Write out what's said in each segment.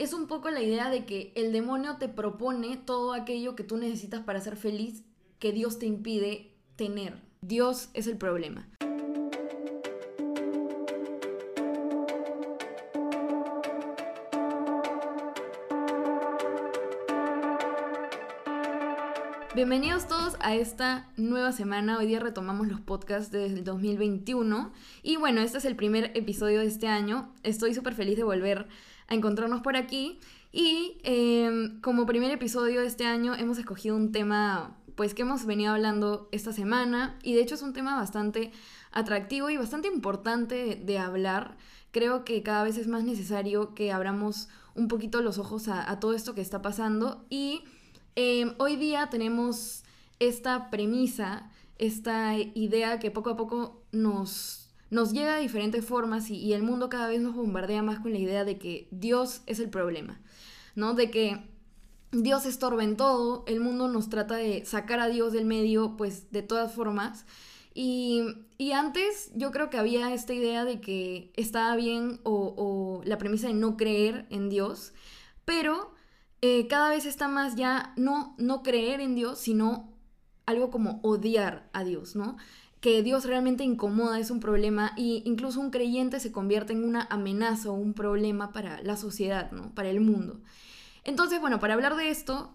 es un poco la idea de que el demonio te propone todo aquello que tú necesitas para ser feliz, que Dios te impide tener. Dios es el problema. Bienvenidos todos a esta nueva semana. Hoy día retomamos los podcasts desde el 2021 y bueno, este es el primer episodio de este año. Estoy súper feliz de volver a encontrarnos por aquí y como primer episodio de este año hemos escogido un tema pues que hemos venido hablando esta semana y de hecho es un tema bastante atractivo y bastante importante de hablar. Creo que cada vez es más necesario que abramos un poquito los ojos a todo esto que está pasando y hoy día tenemos esta premisa, esta idea que poco a poco nos llega de diferentes formas y el mundo cada vez nos bombardea más con la idea de que Dios es el problema, ¿no? De que Dios estorba en todo, el mundo nos trata de sacar a Dios del medio, pues de todas formas. Y antes yo creo que había esta idea de que estaba bien o la premisa de no creer en Dios, pero cada vez está más ya no creer en Dios, sino algo como odiar a Dios, ¿no? Que Dios realmente incomoda, es un problema, y incluso un creyente se convierte en una amenaza o un problema para la sociedad, ¿no? Para el mundo. Entonces, bueno, para hablar de esto,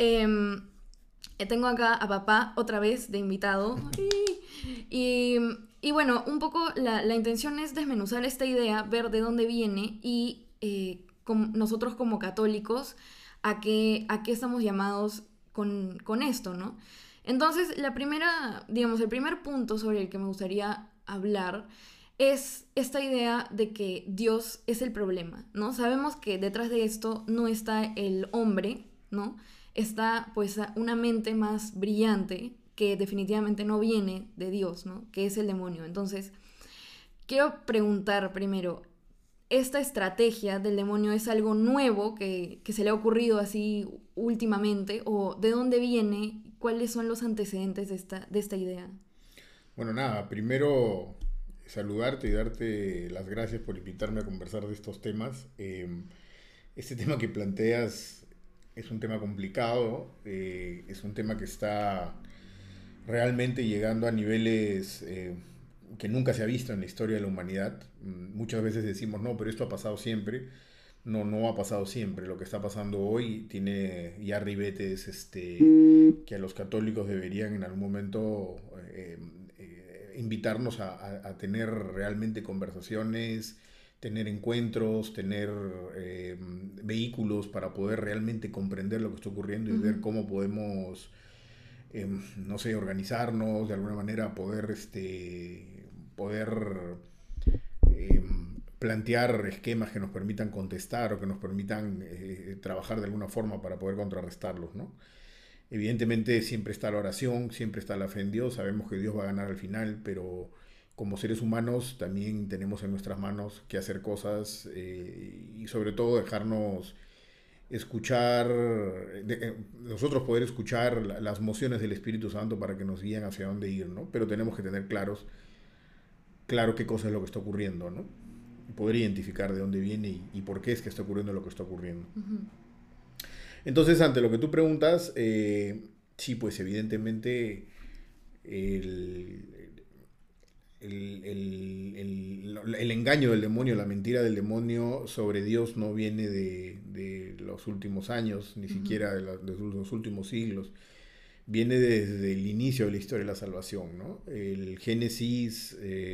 tengo acá a papá otra vez de invitado. Y, y bueno, un poco la intención es desmenuzar esta idea, ver de dónde viene y nosotros como católicos a qué estamos llamados con esto, ¿no? Entonces, el primer punto sobre el que me gustaría hablar es esta idea de que Dios es el problema, ¿no? Sabemos que detrás de esto no está el hombre, ¿no? Está pues una mente más brillante que definitivamente no viene de Dios, ¿no? Que es el demonio. Entonces, quiero preguntar primero, ¿esta estrategia del demonio es algo nuevo que se le ha ocurrido así últimamente? ¿O de dónde viene? ¿Cuáles son los antecedentes de esta idea? Bueno, nada, primero saludarte y darte las gracias por invitarme a conversar de estos temas. Este tema que planteas es un tema complicado, es un tema que está realmente llegando a niveles que nunca se ha visto en la historia de la humanidad. Muchas veces decimos, no, pero esto ha pasado siempre. No, no ha pasado siempre. Lo que está pasando hoy tiene ya ribetes que a los católicos deberían en algún momento invitarnos a tener realmente conversaciones, tener encuentros, tener vehículos para poder realmente comprender lo que está ocurriendo y ver cómo podemos, no sé, organizarnos de alguna manera, poder eh, plantear esquemas que nos permitan contestar o que nos permitan trabajar de alguna forma para poder contrarrestarlos, ¿no? Evidentemente siempre está la oración, siempre está la fe en Dios, sabemos que Dios va a ganar al final, pero como seres humanos también tenemos en nuestras manos que hacer cosas y sobre todo dejarnos escuchar, nosotros poder escuchar las mociones del Espíritu Santo para que nos guíen hacia dónde ir, ¿no? Pero tenemos que tener claro qué cosa es lo que está ocurriendo, ¿no? Poder identificar de dónde viene y por qué es que está ocurriendo lo que está ocurriendo. Uh-huh. Entonces, ante lo que tú preguntas, sí, pues evidentemente el, el engaño del demonio, la mentira del demonio sobre Dios no viene de los últimos años, ni siquiera de los últimos siglos. Viene desde el inicio de la historia de la salvación, ¿no? El Génesis,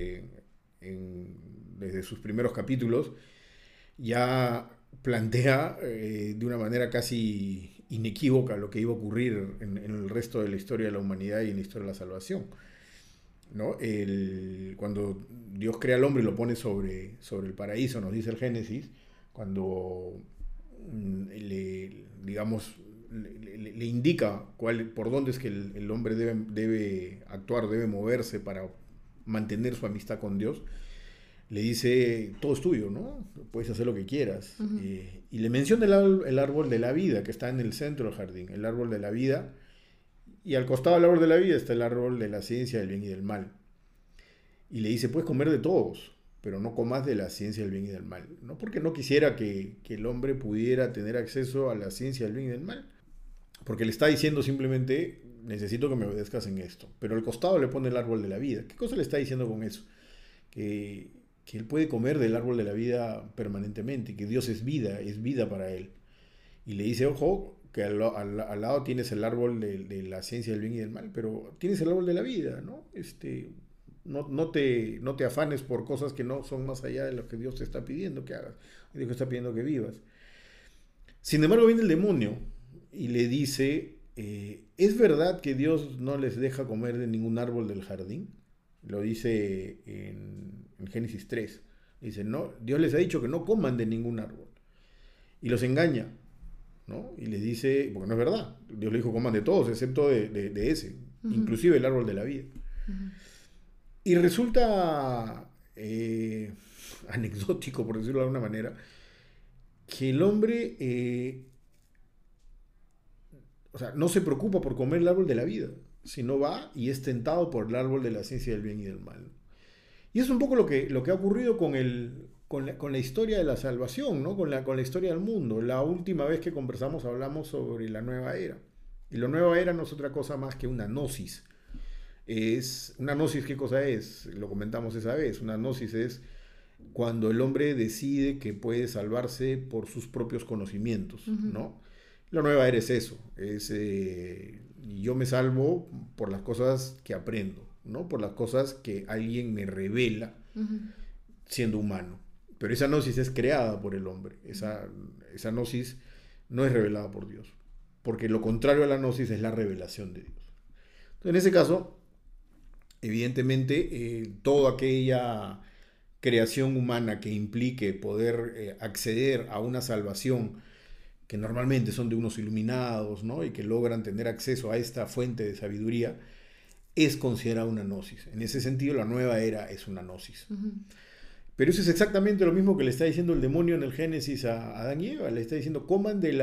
desde sus primeros capítulos, ya plantea de una manera casi inequívoca lo que iba a ocurrir en el resto de la historia de la humanidad y en la historia de la salvación, ¿no? Cuando Dios crea al hombre y lo pone sobre el paraíso, nos dice el Génesis, cuando digamos, le indica por dónde es que el hombre debe actuar, debe moverse para mantener su amistad con Dios, le dice, todo es tuyo, ¿no? Puedes hacer lo que quieras. Uh-huh. Y le menciona el árbol de la vida, que está en el centro del jardín, el árbol de la vida, y al costado del árbol de la vida está el árbol de la ciencia del bien y del mal. Y le dice, puedes comer de todos, pero no comas de la ciencia del bien y del mal. No porque no quisiera que el hombre pudiera tener acceso a la ciencia del bien y del mal, porque le está diciendo simplemente, necesito que me obedezcas en esto. Pero al costado le pone el árbol de la vida. ¿Qué cosa le está diciendo con eso? Que él puede comer del árbol de la vida permanentemente, que Dios es vida para él. Y le dice, ojo, que al lado tienes el árbol de la ciencia del bien y del mal, pero tienes el árbol de la vida, ¿no? No te afanes por cosas que no son más allá de lo que Dios te está pidiendo que hagas. Dios te está pidiendo que vivas. Sin embargo, viene el demonio y le dice, ¿es verdad que Dios no les deja comer de ningún árbol del jardín? Lo dice en Génesis 3. Dice, no, Dios les ha dicho que no coman de ningún árbol. Y los engaña, ¿no? Y les dice, porque no es verdad, Dios les dijo coman de todos, excepto de ese, inclusive el árbol de la vida. Y resulta anecdótico, por decirlo de alguna manera, que el hombre no se preocupa por comer el árbol de la vida, sino va y es tentado por el árbol de la ciencia del bien y del mal. Y es un poco lo que ha ocurrido con la historia de la salvación, ¿no? con la historia del mundo. La última vez que conversamos hablamos sobre la nueva era. Y la nueva era no es otra cosa más que una gnosis. Una gnosis, ¿qué cosa es? Lo comentamos esa vez. Una gnosis es cuando el hombre decide que puede salvarse por sus propios conocimientos, ¿no? La nueva era es eso. Yo me salvo por las cosas que aprendo, ¿no? Por las cosas que alguien me revela siendo humano. Pero esa gnosis es creada por el hombre. Esa gnosis no es revelada por Dios. Porque lo contrario a la gnosis es la revelación de Dios. Entonces, en ese caso, evidentemente, toda aquella creación humana que implique poder acceder a una salvación que normalmente son de unos iluminados, ¿no? Y que logran tener acceso a esta fuente de sabiduría, es considerada una gnosis. En ese sentido, la nueva era es una gnosis. Pero eso es exactamente lo mismo que le está diciendo el demonio en el Génesis a Adán y Eva. Le está diciendo, coman del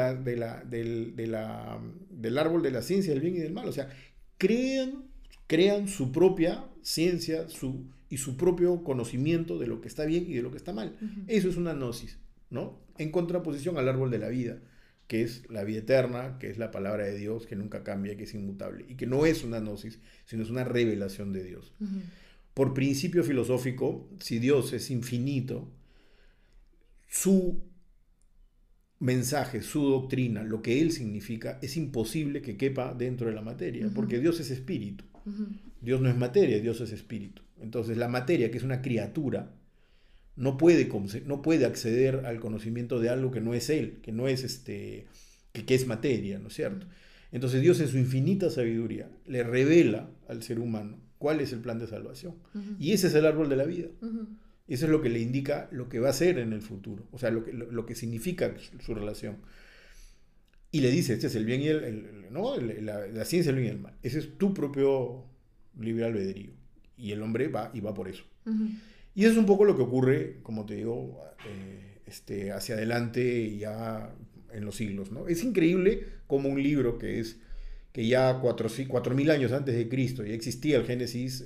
árbol de la ciencia del bien y del mal. O sea, crean su propia ciencia y su propio conocimiento de lo que está bien y de lo que está mal. Eso es una gnosis, ¿no? En contraposición al árbol de la vida, que es la vida eterna, que es la palabra de Dios, que nunca cambia, que es inmutable, y que no es una gnosis, sino es una revelación de Dios. Por principio filosófico, si Dios es infinito, su mensaje, su doctrina, lo que Él significa, es imposible que quepa dentro de la materia, porque Dios es espíritu. Dios no es materia, Dios es espíritu. Entonces la materia, que es una criatura, no puede acceder al conocimiento de algo que no es Él, que no es que es materia, ¿no es cierto? Entonces Dios en su infinita sabiduría le revela al ser humano cuál es el plan de salvación. Y ese es el árbol de la vida. Eso es lo que le indica lo que va a ser en el futuro, o sea, lo que significa su relación. Y le dice, este es el bien y la ciencia del bien y el mal. Ese es tu propio libre albedrío. Y el hombre va por eso. Y eso es un poco lo que ocurre, como te digo, hacia adelante ya en los siglos, ¿no? Es increíble como un libro que ya 4.000 años antes de Cristo ya existía el Génesis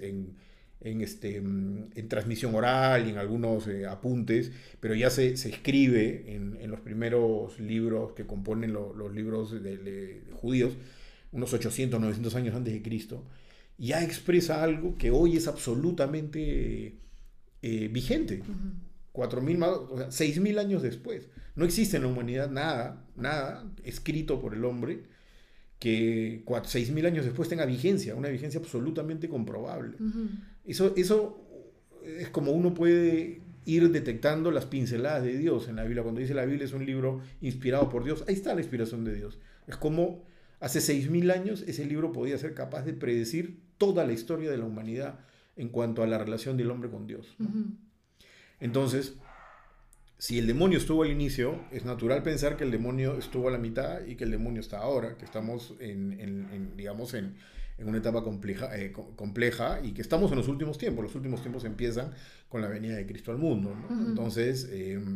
en transmisión oral y en algunos apuntes, pero ya se escribe en los primeros libros que componen los libros de judíos, unos 800, 900 años antes de Cristo, ya expresa algo que hoy es absolutamente vigente. 4.000 más, o sea, 6.000 años después. No existe en la humanidad nada escrito por el hombre que 6.000 años después tenga vigencia, una vigencia absolutamente comprobable. Eso es como uno puede ir detectando las pinceladas de Dios en la Biblia. Cuando dice la Biblia es un libro inspirado por Dios, ahí está la inspiración de Dios. Es como hace 6.000 años ese libro podía ser capaz de predecir toda la historia de la humanidad en cuanto a la relación del hombre con Dios, ¿no? Entonces, si el demonio estuvo al inicio, es natural pensar que el demonio estuvo a la mitad y que el demonio está ahora, que estamos digamos, en una etapa compleja y que estamos en los últimos tiempos. Los últimos tiempos empiezan con la venida de Cristo al mundo, ¿no? Entonces,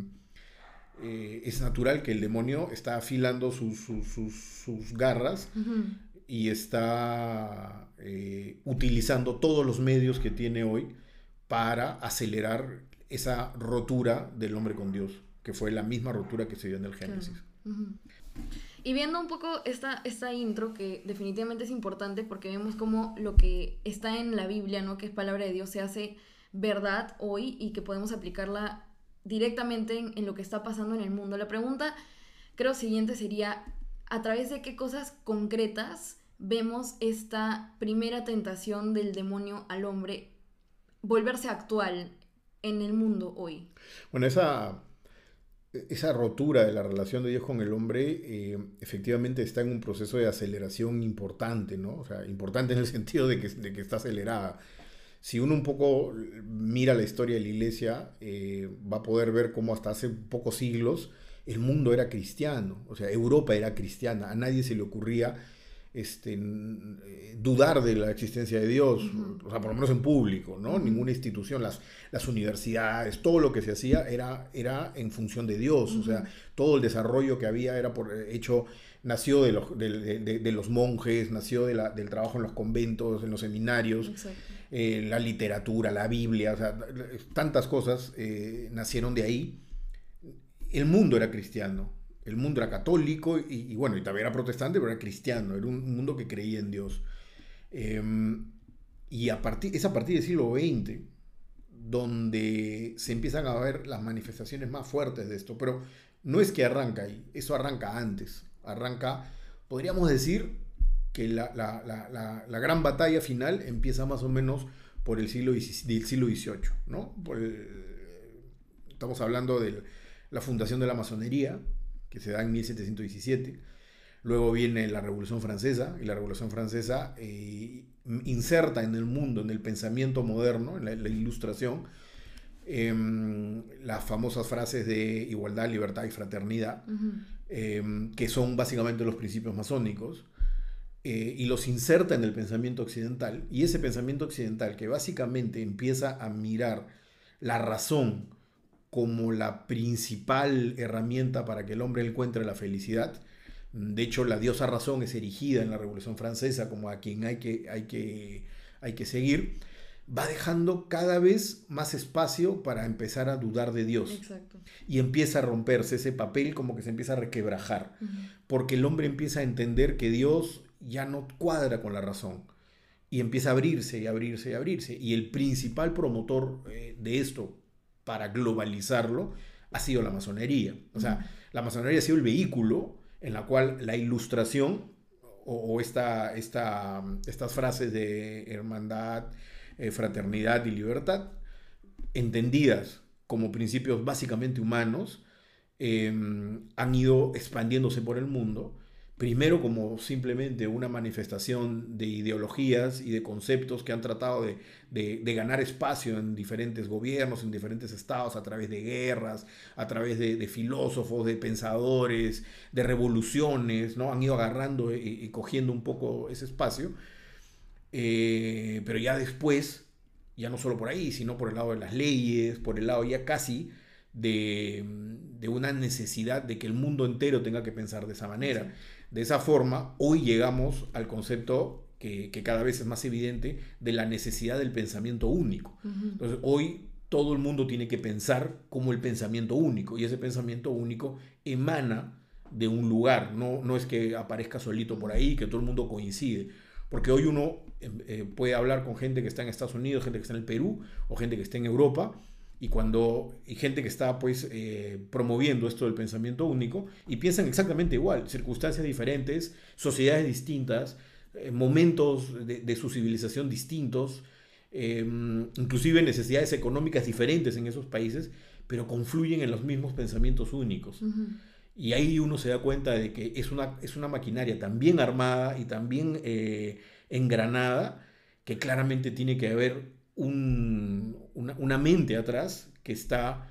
es natural que el demonio está afilando sus garras y está utilizando todos los medios que tiene hoy para acelerar esa rotura del hombre con Dios, que fue la misma rotura que se dio en el Génesis. Claro. Uh-huh. Y viendo un poco esta intro, que definitivamente es importante porque vemos cómo lo que está en la Biblia, ¿no?, que es palabra de Dios, se hace verdad hoy y que podemos aplicarla directamente en lo que está pasando en el mundo. La pregunta, creo, siguiente sería, ¿a través de qué cosas concretas vemos esta primera tentación del demonio al hombre volverse actual en el mundo hoy? Bueno, esa rotura de la relación de Dios con el hombre efectivamente está en un proceso de aceleración importante, ¿no? O sea, importante en el sentido de que está acelerada. Si uno un poco mira la historia de la iglesia, va a poder ver cómo hasta hace pocos siglos el mundo era cristiano, o sea, Europa era cristiana, a nadie se le ocurría dudar de la existencia de Dios, uh-huh. O sea, por lo menos en público, ¿no? Uh-huh. Ninguna institución, las universidades, todo lo que se hacía era en función de Dios, uh-huh. O sea, todo el desarrollo que había era nació de los monjes, nació del trabajo en los conventos, en los seminarios, la literatura, la Biblia, o sea, tantas cosas nacieron de ahí. El mundo era cristiano, el mundo era católico y bueno, y también era protestante, pero era cristiano, era un mundo que creía en Dios. Y es a partir del siglo XX donde se empiezan a ver las manifestaciones más fuertes de esto, pero no es que arranca ahí, eso arranca antes, podríamos decir que la gran batalla final empieza más o menos por el siglo XVIII, ¿no? Estamos hablando de la fundación de la masonería, que se da en 1717. Luego viene la Revolución Francesa, y la Revolución Francesa inserta en el mundo, en el pensamiento moderno, en la ilustración, las famosas frases de igualdad, libertad y fraternidad, uh-huh. Que son básicamente los principios masónicos, y los inserta en el pensamiento occidental, y ese pensamiento occidental que básicamente empieza a mirar la razón como la principal herramienta para que el hombre encuentre la felicidad. De hecho, la diosa razón es erigida en la Revolución Francesa como a quien hay que seguir. Va dejando cada vez más espacio para empezar a dudar de Dios. Exacto. Y empieza a romperse ese papel, como que se empieza a requebrajar. Uh-huh. Porque el hombre empieza a entender que Dios ya no cuadra con la razón. Y empieza a abrirse y abrirse y abrirse. Y el principal promotor de esto, para globalizarlo, ha sido la masonería. O sea, la masonería ha sido el vehículo en la cual la ilustración o estas frases de hermandad, fraternidad y libertad, entendidas como principios básicamente humanos, han ido expandiéndose por el mundo, primero como simplemente una manifestación de ideologías y de conceptos que han tratado de ganar espacio en diferentes gobiernos, en diferentes estados, a través de guerras, a través de filósofos, de pensadores, de revoluciones, ¿no? Han ido agarrando y cogiendo un poco ese espacio, pero ya después, ya no solo por ahí, sino por el lado de las leyes, por el lado ya casi de una necesidad de que el mundo entero tenga que pensar de esa manera. Sí. De esa forma, hoy llegamos al concepto que cada vez es más evidente de la necesidad del pensamiento único. Uh-huh. Entonces, hoy todo el mundo tiene que pensar como el pensamiento único, y ese pensamiento único emana de un lugar, no es que aparezca solito por ahí, que todo el mundo coincide. Porque hoy uno puede hablar con gente que está en Estados Unidos, gente que está en el Perú, o gente que está en Europa, y gente que está pues promoviendo esto del pensamiento único, y piensan exactamente igual, circunstancias diferentes, sociedades distintas, momentos de su civilización distintos, inclusive necesidades económicas diferentes en esos países, pero confluyen en los mismos pensamientos únicos. Uh-huh. Y ahí uno se da cuenta de que es una maquinaria tan bien armada y tan bien engranada, que claramente tiene que haber una mente atrás que está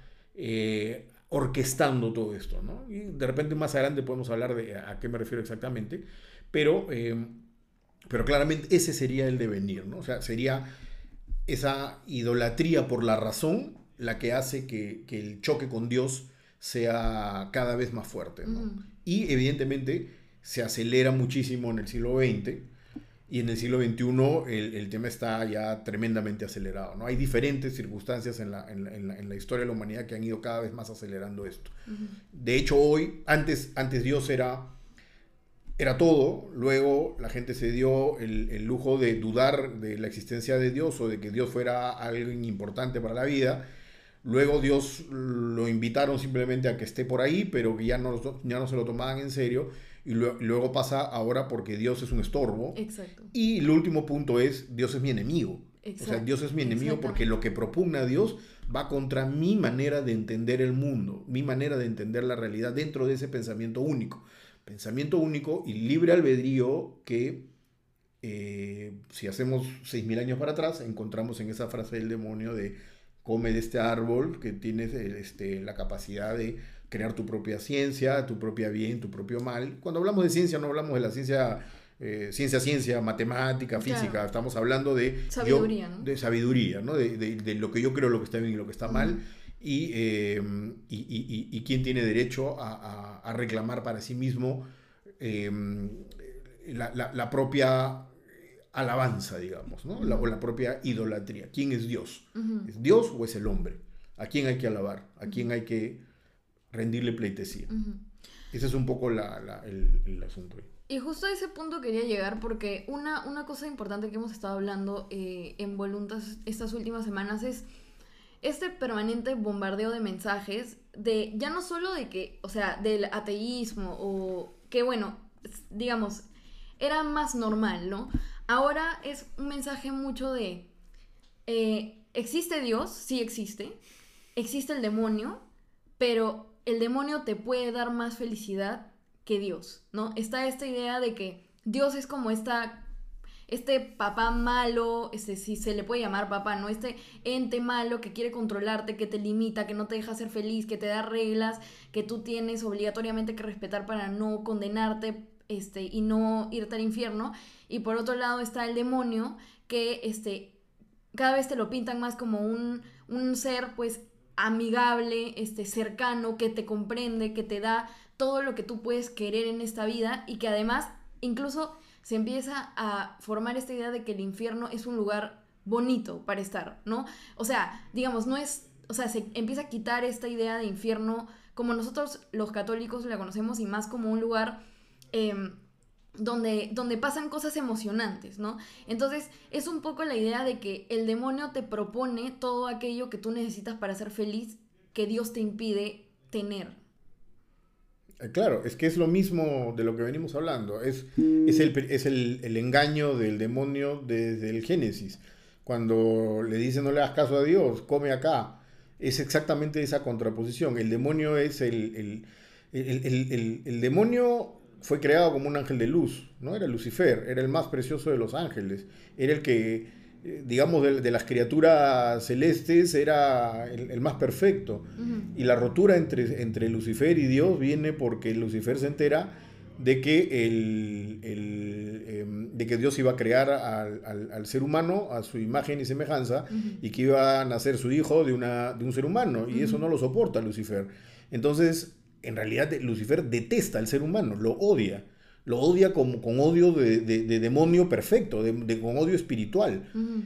orquestando todo esto, ¿no? Y de repente más adelante podemos hablar de a qué me refiero exactamente, pero claramente ese sería el devenir, ¿no? O sea, sería esa idolatría por la razón la que hace que el choque con Dios sea cada vez más fuerte, ¿no? Y evidentemente se acelera muchísimo en el siglo XX, Y en el siglo XXI el tema está ya tremendamente acelerado, ¿no? Hay diferentes circunstancias en la historia de la humanidad que han ido cada vez más acelerando esto. De hecho, hoy, antes Dios era todo, luego la gente se dio el lujo de dudar de la existencia de Dios o de que Dios fuera alguien importante para la vida. Luego Dios lo invitaron simplemente a que esté por ahí, pero que ya no se lo tomaban en serio. Y luego pasa ahora porque Dios es un estorbo. Exacto. Y el último punto es, Dios es mi enemigo. Exacto. O sea, Dios es mi enemigo porque lo que propugna Dios va contra mi manera de entender el mundo, mi manera de entender la realidad dentro de ese pensamiento único. Pensamiento único y libre albedrío que, si hacemos 6.000 años para atrás, encontramos en esa frase del demonio de come de este árbol, que tienes la capacidad de crear tu propia ciencia, tu propia bien, tu propio mal. Cuando hablamos de ciencia no hablamos de la ciencia, matemática, física, claro. Estamos hablando de sabiduría, ¿no? De sabiduría, ¿no? De lo que yo creo, lo que está bien y lo que está mal, y quién tiene derecho a reclamar para sí mismo la propia alabanza, digamos, ¿no? O la propia idolatría. ¿Quién es Dios? ¿Es Dios o es el hombre? ¿A quién hay que alabar? ¿A quién hay que rendirle pleitesía? Ese es un poco el asunto. Y justo a ese punto quería llegar porque una cosa importante que hemos estado hablando en Voluntas estas últimas semanas es este permanente bombardeo de mensajes de ya no solo de que, o sea, del ateísmo o que bueno, digamos, era más normal, ¿no? Ahora es un mensaje mucho de ¿existe Dios? Sí existe. Existe el demonio, pero el demonio te puede dar más felicidad que Dios, ¿no? Está esta idea de que Dios es como este papá malo, si se le puede llamar papá, ¿no? Este ente malo que quiere controlarte, que te limita, que no te deja ser feliz, que te da reglas que tú tienes obligatoriamente que respetar para no condenarte y no irte al infierno. Y por otro lado está el demonio que cada vez te lo pintan más como un ser pues amigable, cercano, que te comprende, que te da todo lo que tú puedes querer en esta vida y que además incluso se empieza a formar esta idea de que el infierno es un lugar bonito para estar, ¿no? O sea, digamos, no es... O sea, se empieza a quitar esta idea de infierno como nosotros los católicos la conocemos y más como un lugar donde pasan cosas emocionantes, ¿no? Entonces, es un poco la idea de que el demonio te propone todo aquello que tú necesitas para ser feliz que Dios te impide tener. Claro, es que es lo mismo de lo que venimos hablando. Es el engaño del demonio desde el Génesis. Cuando le dice no le hagas caso a Dios, come acá. Es exactamente esa contraposición. El demonio es el demonio fue creado como un ángel de luz, ¿no? Era Lucifer, era el más precioso de los ángeles. Era el que, digamos, de las criaturas celestes, era el más perfecto. Y la rotura entre Lucifer y Dios viene porque Lucifer se entera de que, de que Dios iba a crear al ser humano a su imagen y semejanza, y que iba a nacer su hijo de un ser humano, y eso no lo soporta Lucifer. Entonces, en realidad Lucifer detesta al ser humano, lo odia con odio de demonio perfecto, con odio espiritual.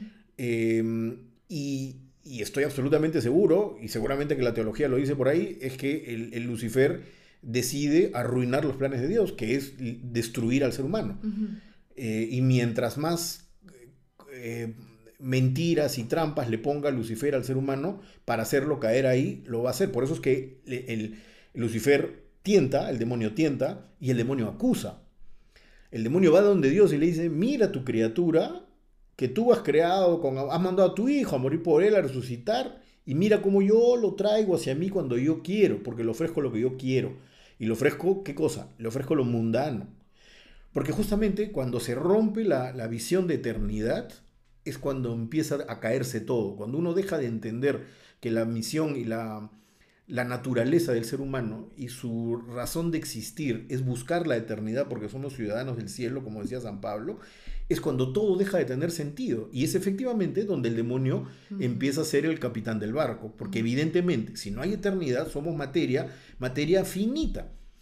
Y estoy absolutamente seguro, y seguramente que la teología lo dice por ahí, es que el Lucifer decide arruinar los planes de Dios, que es destruir al ser humano. Y mientras más mentiras y trampas le ponga Lucifer al ser humano para hacerlo caer ahí, lo va a hacer. Por eso es que Lucifer tienta, el demonio tienta, y el demonio acusa. El demonio va donde Dios y le dice, mira tu criatura que tú has creado, has mandado a tu hijo a morir por él, a resucitar, y mira cómo yo lo traigo hacia mí cuando yo quiero, porque le ofrezco lo que yo quiero. Y le ofrezco, ¿qué cosa? Le ofrezco lo mundano. Porque justamente cuando se rompe la visión de eternidad, es cuando empieza a caerse todo. Cuando uno deja de entender que la misión y la naturaleza del ser humano y su razón de existir es buscar la eternidad porque somos ciudadanos del cielo, como decía San Pablo, es cuando todo deja de tener sentido. Y es efectivamente donde el demonio empieza a ser el capitán del barco. Porque evidentemente, si no hay eternidad, somos materia finita.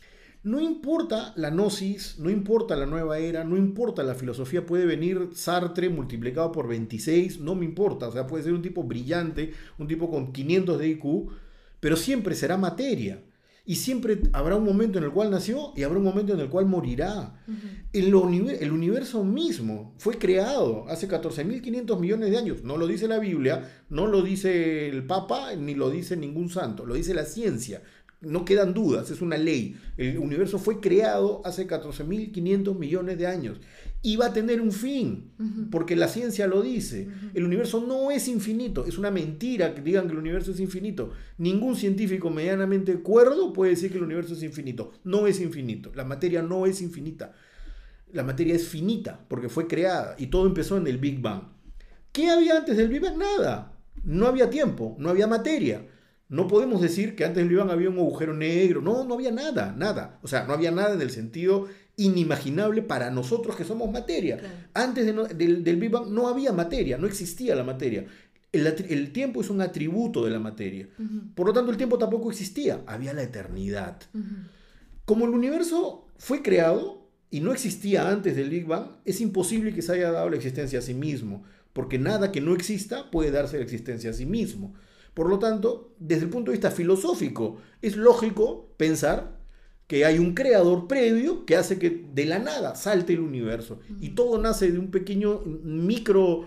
No importa la gnosis, no importa la nueva era, no importa la filosofía, puede venir Sartre multiplicado por 26, no me importa, o sea, puede ser un tipo brillante, un tipo con 500 de IQ, pero siempre será materia. Y siempre habrá un momento en el cual nació y habrá un momento en el cual morirá. El universo mismo fue creado hace 14.500 millones de años. No lo dice la Biblia, no lo dice el Papa, ni lo dice ningún santo, lo dice la ciencia. No quedan dudas, es una ley. El universo fue creado hace 14.500 millones de años y va a tener un fin, porque la ciencia lo dice. El universo no es infinito, es una mentira que digan que el universo es infinito. Ningún científico medianamente cuerdo puede decir que el universo es infinito. No es infinito, la materia no es infinita. La materia es finita porque fue creada y todo empezó en el Big Bang. ¿Qué había antes del Big Bang? Nada. No había tiempo, no había materia. No podemos decir que antes del Big Bang había un agujero negro. No, no había nada, nada. O sea, no había nada en el sentido inimaginable para nosotros que somos materia. Claro. Antes del Big Bang no había materia, no existía la materia. El tiempo es un atributo de la materia. Por lo tanto, el tiempo tampoco existía. Había la eternidad. Como el universo fue creado y no existía antes del Big Bang, es imposible que se haya dado la existencia a sí mismo, porque nada que no exista puede darse la existencia a sí mismo. Por lo tanto, desde el punto de vista filosófico, es lógico pensar que hay un creador previo que hace que de la nada salte el universo. Y todo nace de un pequeño micro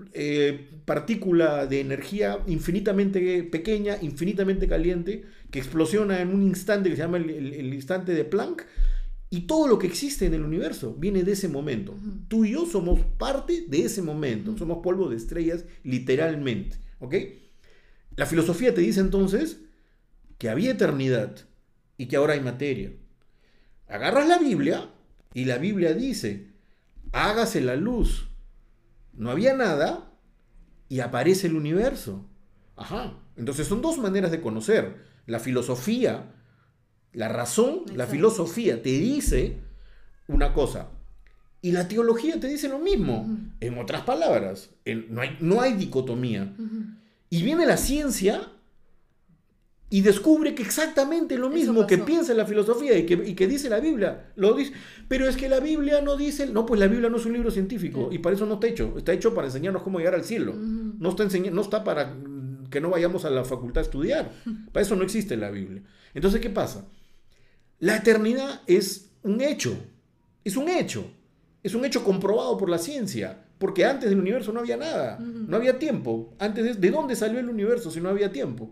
partícula de energía infinitamente pequeña, infinitamente caliente, que explosiona en un instante que se llama el instante de Planck. Y todo lo que existe en el universo viene de ese momento. Tú y yo somos parte de ese momento. Somos polvo de estrellas, literalmente. ¿Ok? La filosofía te dice entonces que había eternidad y que ahora hay materia. Agarras la Biblia y la Biblia dice, hágase la luz. No había nada y aparece el universo. Ajá. Entonces son dos maneras de conocer. La filosofía, la razón, la filosofía te dice una cosa y la teología te dice lo mismo. En otras palabras, no hay dicotomía. Y viene la ciencia y descubre que exactamente lo mismo que piensa la filosofía y que dice la Biblia. Lo dice. Pero es que la Biblia no dice... No, pues la Biblia no es un libro científico y para eso no está hecho. Está hecho para enseñarnos cómo llegar al cielo. No está para que no vayamos a la facultad a estudiar. Para eso no existe la Biblia. Entonces, ¿qué pasa? La eternidad es un hecho. Es un hecho. Es un hecho comprobado por la ciencia. Porque antes del universo no había nada, no había tiempo. ¿De dónde salió el universo si no había tiempo?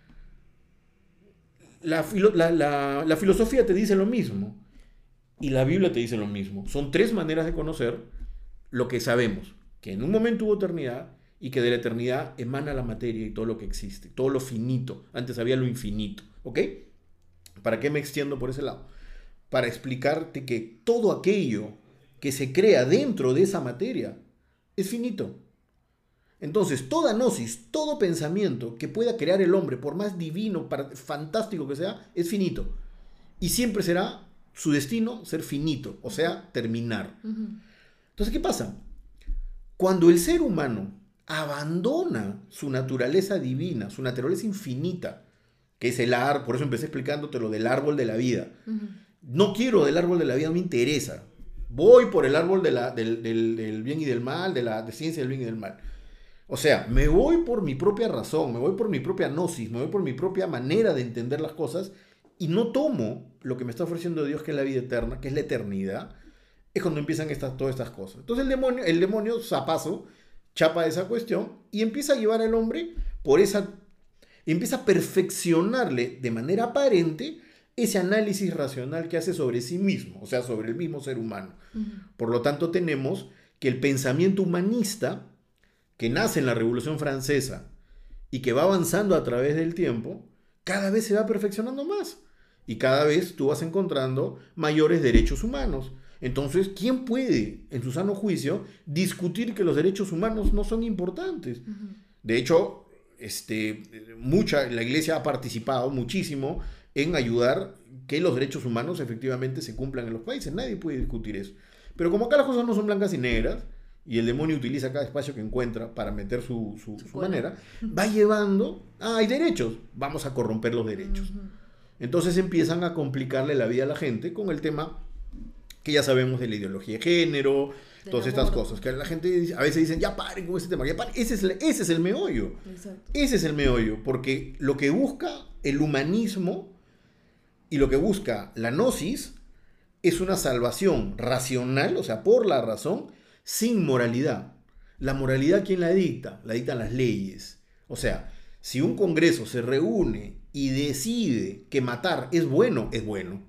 La filosofía te dice lo mismo y la Biblia te dice lo mismo. Son tres maneras de conocer lo que sabemos, que en un momento hubo eternidad y que de la eternidad emana la materia y todo lo que existe, todo lo finito. Antes había lo infinito, ¿ok? ¿Para qué me extiendo por ese lado? Para explicarte que todo aquello que se crea dentro de esa materia es finito. Entonces, toda gnosis, todo pensamiento que pueda crear el hombre, por más divino, fantástico que sea, es finito. Y siempre será su destino ser finito, o sea, terminar. Entonces, ¿qué pasa? Cuando el ser humano abandona su naturaleza divina, su naturaleza infinita, que es el árbol, por eso empecé explicándote lo del árbol de la vida. No quiero del árbol de la vida, no me interesa. Voy por el árbol del bien y del mal, de ciencia del bien y del mal. O sea, me voy por mi propia razón, me voy por mi propia gnosis, me voy por mi propia manera de entender las cosas y no tomo lo que me está ofreciendo Dios, que es la vida eterna, que es la eternidad. Es cuando empiezan todas estas cosas. Entonces el demonio zapazo, chapa esa cuestión y empieza a llevar al hombre por esa... Empieza a perfeccionarle de manera aparente ese análisis racional que hace sobre sí mismo, o sea, sobre el mismo ser humano. Por lo tanto, tenemos que el pensamiento humanista, que nace en la Revolución Francesa y que va avanzando a través del tiempo, cada vez se va perfeccionando más. Y cada vez tú vas encontrando mayores derechos humanos. Entonces, ¿quién puede, en su sano juicio, discutir que los derechos humanos no son importantes? De hecho, la Iglesia ha participado muchísimo en ayudar que los derechos humanos efectivamente se cumplan en los países. Nadie puede discutir eso. Pero como acá las cosas no son blancas y negras, y el demonio utiliza cada espacio que encuentra para meter su manera, va llevando, hay derechos, vamos a corromper los derechos. Entonces empiezan a complicarle la vida a la gente con el tema que ya sabemos de la ideología de género, todas estas cosas, que la gente a veces dicen, ya paren con ese tema, ya paren. Ese es el meollo. Exacto. Ese es el meollo, porque lo que busca el humanismo y lo que busca la gnosis es una salvación racional, o sea, por la razón, sin moralidad. La moralidad, ¿quién la dicta? La dictan las leyes. O sea, si un congreso se reúne y decide que matar es bueno, es bueno.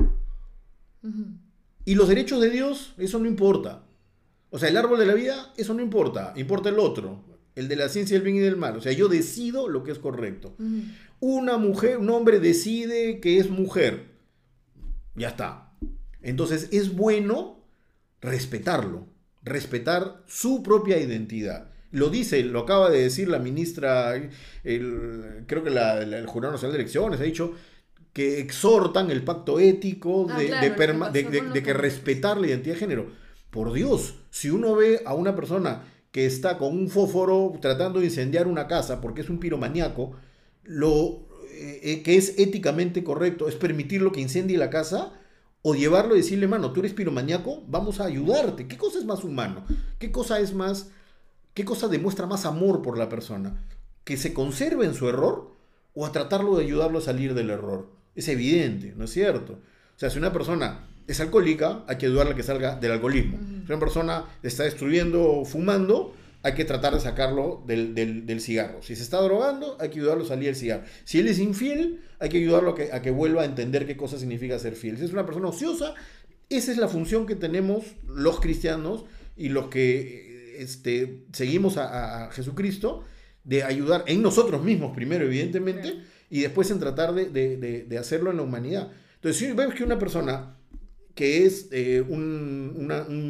Y los derechos de Dios, eso no importa. O sea, el árbol de la vida, eso no importa. Importa el otro, el de la ciencia del bien y del mal. O sea, yo decido lo que es correcto. Una mujer, un hombre decide que es mujer. Ya está. Entonces es bueno respetarlo. Respetar su propia identidad. Lo dice, lo acaba de decir la ministra, creo que el Jurado Nacional de Elecciones ha dicho que exhortan el pacto ético de que respetar la identidad de género. Por Dios, si uno ve a una persona que está con un fósforo tratando de incendiar una casa porque es un piromaníaco, lo que es éticamente correcto es permitirlo que incendie la casa o llevarlo y decirle, mano, tú eres piromaníaco, vamos a ayudarte. ¿Qué cosa es más humano? ¿Qué cosa demuestra más amor por la persona? ¿Que se conserve en su error o a tratarlo de ayudarlo a salir del error? Es evidente, ¿no es cierto? O sea, si una persona es alcohólica, hay que ayudarla a que salga del alcoholismo. Si una persona está destruyendo fumando, hay que tratar de sacarlo del cigarro. Si se está drogando, hay que ayudarlo a salir del cigarro. Si él es infiel, hay que ayudarlo a que vuelva a entender qué cosa significa ser fiel. Si es una persona ociosa, esa es la función que tenemos los cristianos y los que seguimos a Jesucristo, de ayudar en nosotros mismos primero, evidentemente, y después en tratar de hacerlo en la humanidad. Entonces, si vemos que una persona que es un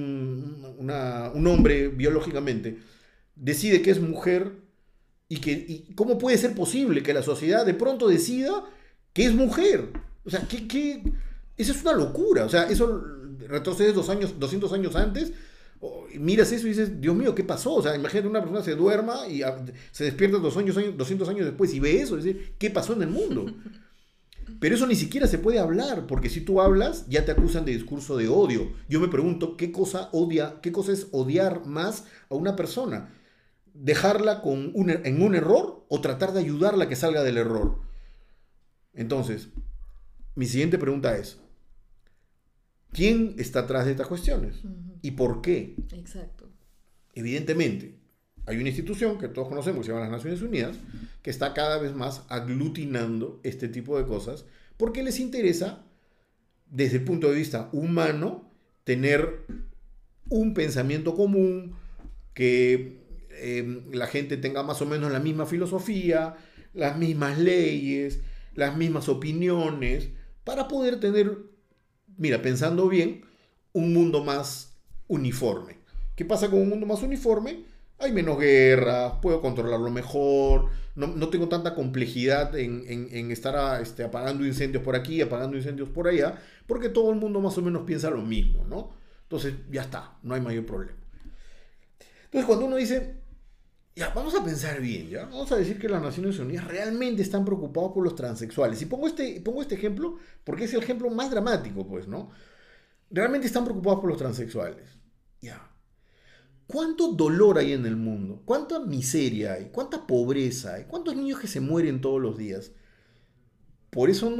hombre biológicamente, decide que es mujer, y cómo puede ser posible que la sociedad de pronto decida que es mujer. O sea, eso es una locura. O sea, eso retrocedes 200 años antes, miras eso y dices, Dios mío, ¿qué pasó? O sea, imagínate una persona se duerma y se despierta 200 años después y ve eso y dice, ¿qué pasó en el mundo? Pero eso ni siquiera se puede hablar, porque si tú hablas, ya te acusan de discurso de odio. Yo me pregunto, ¿qué cosa es odiar más a una persona? ¿Dejarla en un error o tratar de ayudarla a que salga del error? Entonces, mi siguiente pregunta es, ¿quién está atrás de estas cuestiones? ¿Y por qué? Exacto. Evidentemente, hay una institución que todos conocemos, que se llama las Naciones Unidas, que está cada vez más aglutinando este tipo de cosas, porque les interesa, desde el punto de vista humano, tener un pensamiento común, que la gente tenga más o menos la misma filosofía, las mismas leyes, las mismas opiniones, para poder tener, mira, pensando bien, un mundo más uniforme. ¿Qué pasa con un mundo más uniforme? Hay menos guerras, puedo controlarlo mejor, no tengo tanta complejidad en estar apagando incendios por aquí, apagando incendios por allá, porque todo el mundo más o menos piensa lo mismo, ¿no? Entonces ya está, no hay mayor problema. Entonces cuando uno dice, ya, vamos a pensar bien, ya, vamos a decir que las Naciones Unidas realmente están preocupados por los transexuales. Y pongo este ejemplo porque es el ejemplo más dramático, pues, ¿no? Realmente están preocupados por los transexuales. Ya. ¿Cuánto dolor hay en el mundo? ¿Cuánta miseria hay? ¿Cuánta pobreza hay? ¿Cuántos niños que se mueren todos los días? Por eso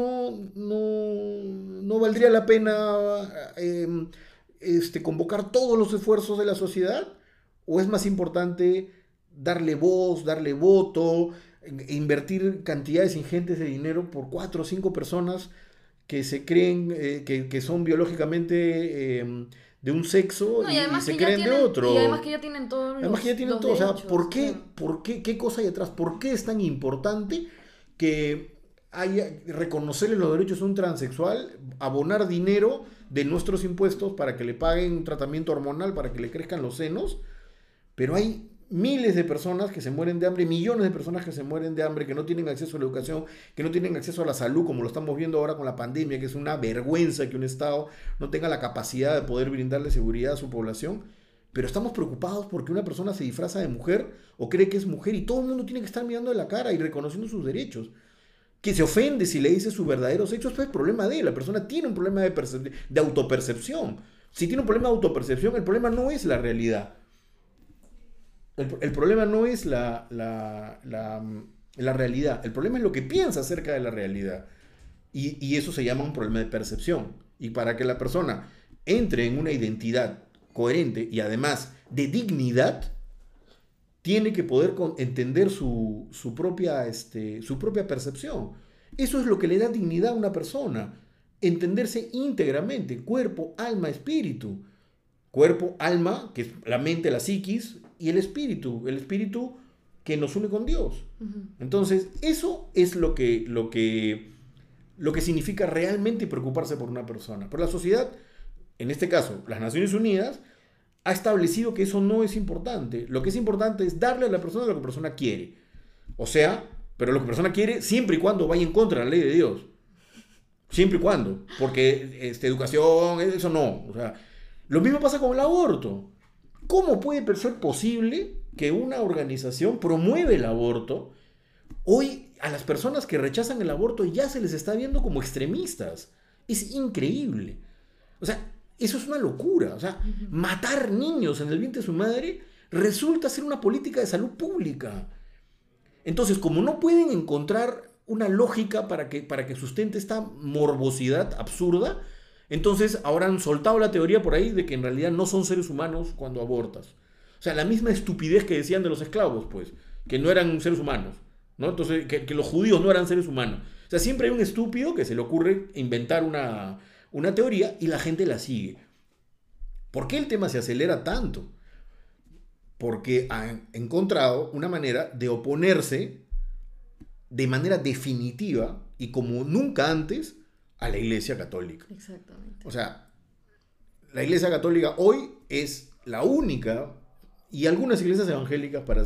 no valdría la pena convocar todos los esfuerzos de la sociedad. ¿O es más importante darle voz, darle voto, invertir cantidades ingentes de dinero por 4 o 5 personas que se creen que son biológicamente de un sexo y se creen de otro? Y además que ya tienen todos los derechos. O sea, ¿por qué? ¿Qué cosa hay detrás? ¿Por qué es tan importante que reconocerle los derechos a un transexual, abonar dinero de nuestros impuestos para que le paguen un tratamiento hormonal para que le crezcan los senos? Pero hay miles de personas que se mueren de hambre, millones de personas que se mueren de hambre, que no tienen acceso a la educación, que no tienen acceso a la salud, como lo estamos viendo ahora con la pandemia, que es una vergüenza que un Estado no tenga la capacidad de poder brindarle seguridad a su población. Pero estamos preocupados porque una persona se disfraza de mujer o cree que es mujer y todo el mundo tiene que estar mirando de la cara y reconociendo sus derechos. que se ofende si le dice su verdadero sexo, esto es problema de él. La persona tiene un problema de autopercepción. Si tiene un problema de autopercepción, el problema no es la realidad. El problema no es la realidad. El problema es lo que piensa acerca de la realidad. Y eso se llama un problema de percepción. Y para que la persona entre en una identidad coherente y además de dignidad, tiene que poder entender su propia percepción. Eso es lo que le da dignidad a una persona. Entenderse íntegramente, cuerpo, alma, espíritu. Cuerpo, alma, que es la mente, la psiquis, y el espíritu que nos une con Dios. Entonces, eso es lo que significa realmente preocuparse por una persona. Pero la sociedad, en este caso, las Naciones Unidas, ha establecido que eso no es importante. Lo que es importante es darle a la persona lo que la persona quiere. O sea, pero lo que la persona quiere siempre y cuando vaya en contra de la ley de Dios. Siempre y cuando. Porque educación, eso no. O sea, lo mismo pasa con el aborto. ¿Cómo puede ser posible que una organización promueva el aborto? Hoy a las personas que rechazan el aborto ya se les está viendo como extremistas. Es increíble. O sea, eso es una locura. O sea, matar niños en el vientre de su madre resulta ser una política de salud pública. Entonces, como no pueden encontrar una lógica para que sustente esta morbosidad absurda, entonces ahora han soltado la teoría por ahí de que en realidad no son seres humanos cuando abortas. O sea, la misma estupidez que decían de los esclavos, pues, que no eran seres humanos, ¿no? Entonces, que los judíos no eran seres humanos. O sea, siempre hay un estúpido que se le ocurre inventar una teoría y la gente la sigue. ¿Por qué el tema se acelera tanto? Porque han encontrado una manera de oponerse de manera definitiva y como nunca antes a la Iglesia Católica. Exactamente. O sea, la Iglesia Católica hoy es la única, y algunas iglesias evangélicas, para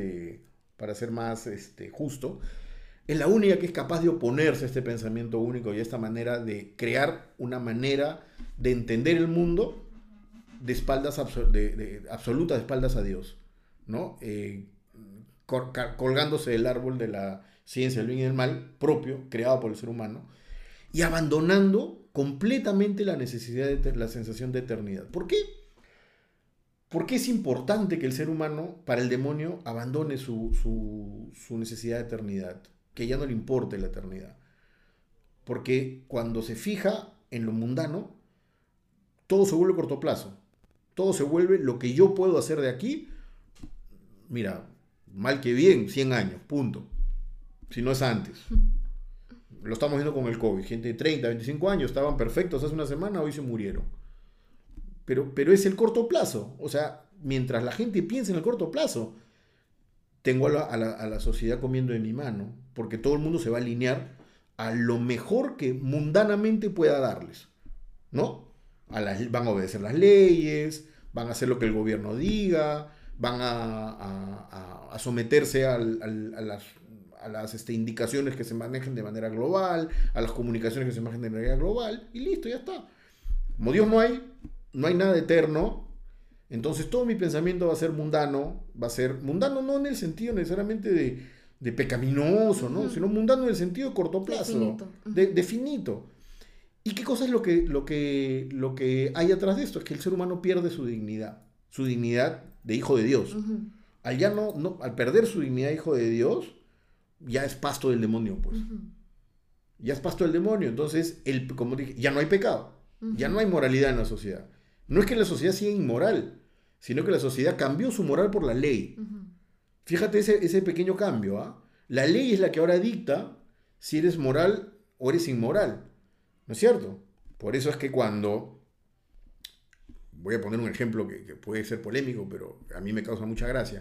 ser más justo, es la única que es capaz de oponerse a este pensamiento único y a esta manera de crear una manera de entender el mundo de espaldas absolutas, de espaldas a Dios, ¿no? Colgándose del árbol de la ciencia del bien y del mal propio, creado por el ser humano, y abandonando completamente la necesidad la sensación de eternidad. ¿Por qué? Porque es importante que el ser humano, para el demonio, abandone su necesidad de eternidad, que ya no le importe la eternidad. Porque cuando se fija en lo mundano, todo se vuelve corto plazo. Todo se vuelve lo que yo puedo hacer de aquí. Mira, mal que bien, 100 años, punto. Si no es antes. Lo estamos viendo con el COVID. Gente de 30, 25 años estaban perfectos hace una semana, hoy se murieron. Pero es el corto plazo. O sea, mientras la gente piensa en el corto plazo, tengo a la sociedad comiendo de mi mano, porque todo el mundo se va a alinear a lo mejor que mundanamente pueda darles, ¿no? Van a obedecer las leyes, van a hacer lo que el gobierno diga, van a someterse a las indicaciones que se manejen de manera global, a las comunicaciones que se manejen de manera global, y listo, ya está. Como Dios no hay nada eterno, entonces todo mi pensamiento va a ser mundano no en el sentido necesariamente de pecaminoso, ¿no? Sino mundano en el sentido de corto plazo, de finito. ¿Y qué cosa es lo que hay atrás de esto? Es que el ser humano pierde su dignidad de hijo de Dios. Al perder su dignidad de hijo de Dios, ya es pasto del demonio, pues. Ya es pasto del demonio. Entonces, como dije, ya no hay pecado, ya no hay moralidad en la sociedad. No es que la sociedad sea inmoral, sino que la sociedad cambió su moral por la ley. Fíjate ese pequeño cambio, ¿ah? La ley es la que ahora dicta si eres moral o eres inmoral. ¿No es cierto? Por eso es que cuando... Voy a poner un ejemplo que puede ser polémico, pero a mí me causa mucha gracia.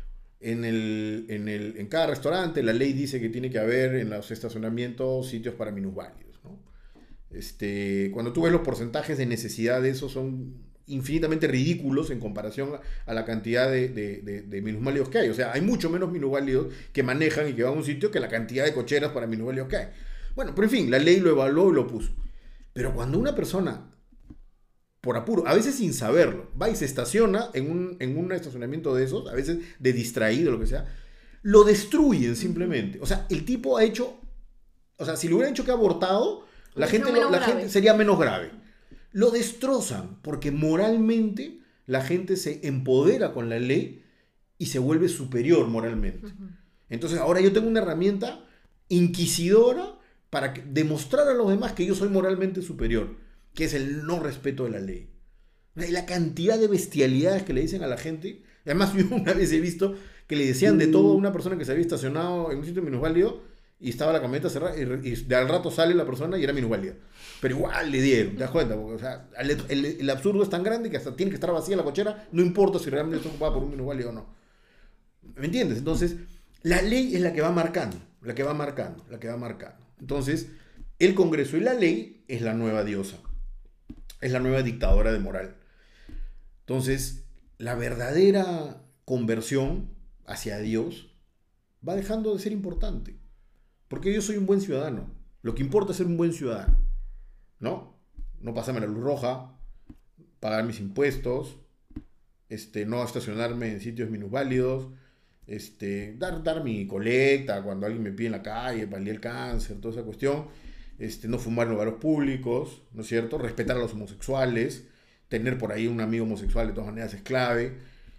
En cada restaurante la ley dice que tiene que haber en los estacionamientos sitios para minusválidos, ¿no? Cuando tú ves los porcentajes de necesidad de eso son infinitamente ridículos en comparación a la cantidad de minusválidos que hay. O sea, hay mucho menos minusválidos que manejan y que van a un sitio que la cantidad de cocheras para minusválidos que hay. Bueno, pero en fin, la ley lo evaluó y lo puso. Pero cuando una persona, por apuro, a veces sin saberlo, va y se estaciona en un estacionamiento de esos, a veces de distraído, lo que sea, lo destruyen simplemente. O sea, el tipo ha hecho O sea, si le hubieran dicho que ha abortado, la gente sería menos grave. Lo destrozan porque moralmente la gente se empodera con la ley y se vuelve superior moralmente. Entonces ahora yo tengo una herramienta inquisidora para demostrar a los demás que yo soy moralmente superior, que es el no respeto de la ley. La cantidad de bestialidades que le dicen a la gente. Además, yo una vez he visto que le decían de todo a una persona que se había estacionado en un sitio minusválido y estaba la camioneta cerrada y de al rato sale la persona y era minusválida. Pero igual le dieron, ¿te das cuenta? Porque, o sea, el absurdo es tan grande que hasta tiene que estar vacía la cochera, no importa si realmente está ocupada por un minusválido o no. ¿Me entiendes? Entonces, la ley es la que va marcando. Entonces, el Congreso y la ley es la nueva diosa. Es la nueva dictadora de moral. Entonces, la verdadera conversión hacia Dios va dejando de ser importante. Porque yo soy un buen ciudadano. Lo que importa es ser un buen ciudadano. ¿No? No pasarme la luz roja, pagar mis impuestos, no estacionarme en sitios minusválidos, dar mi colecta cuando alguien me pide en la calle, paliar el cáncer, toda esa cuestión, no fumar en lugares públicos, ¿no es cierto? Respetar a los homosexuales, tener por ahí un amigo homosexual de todas maneras es clave,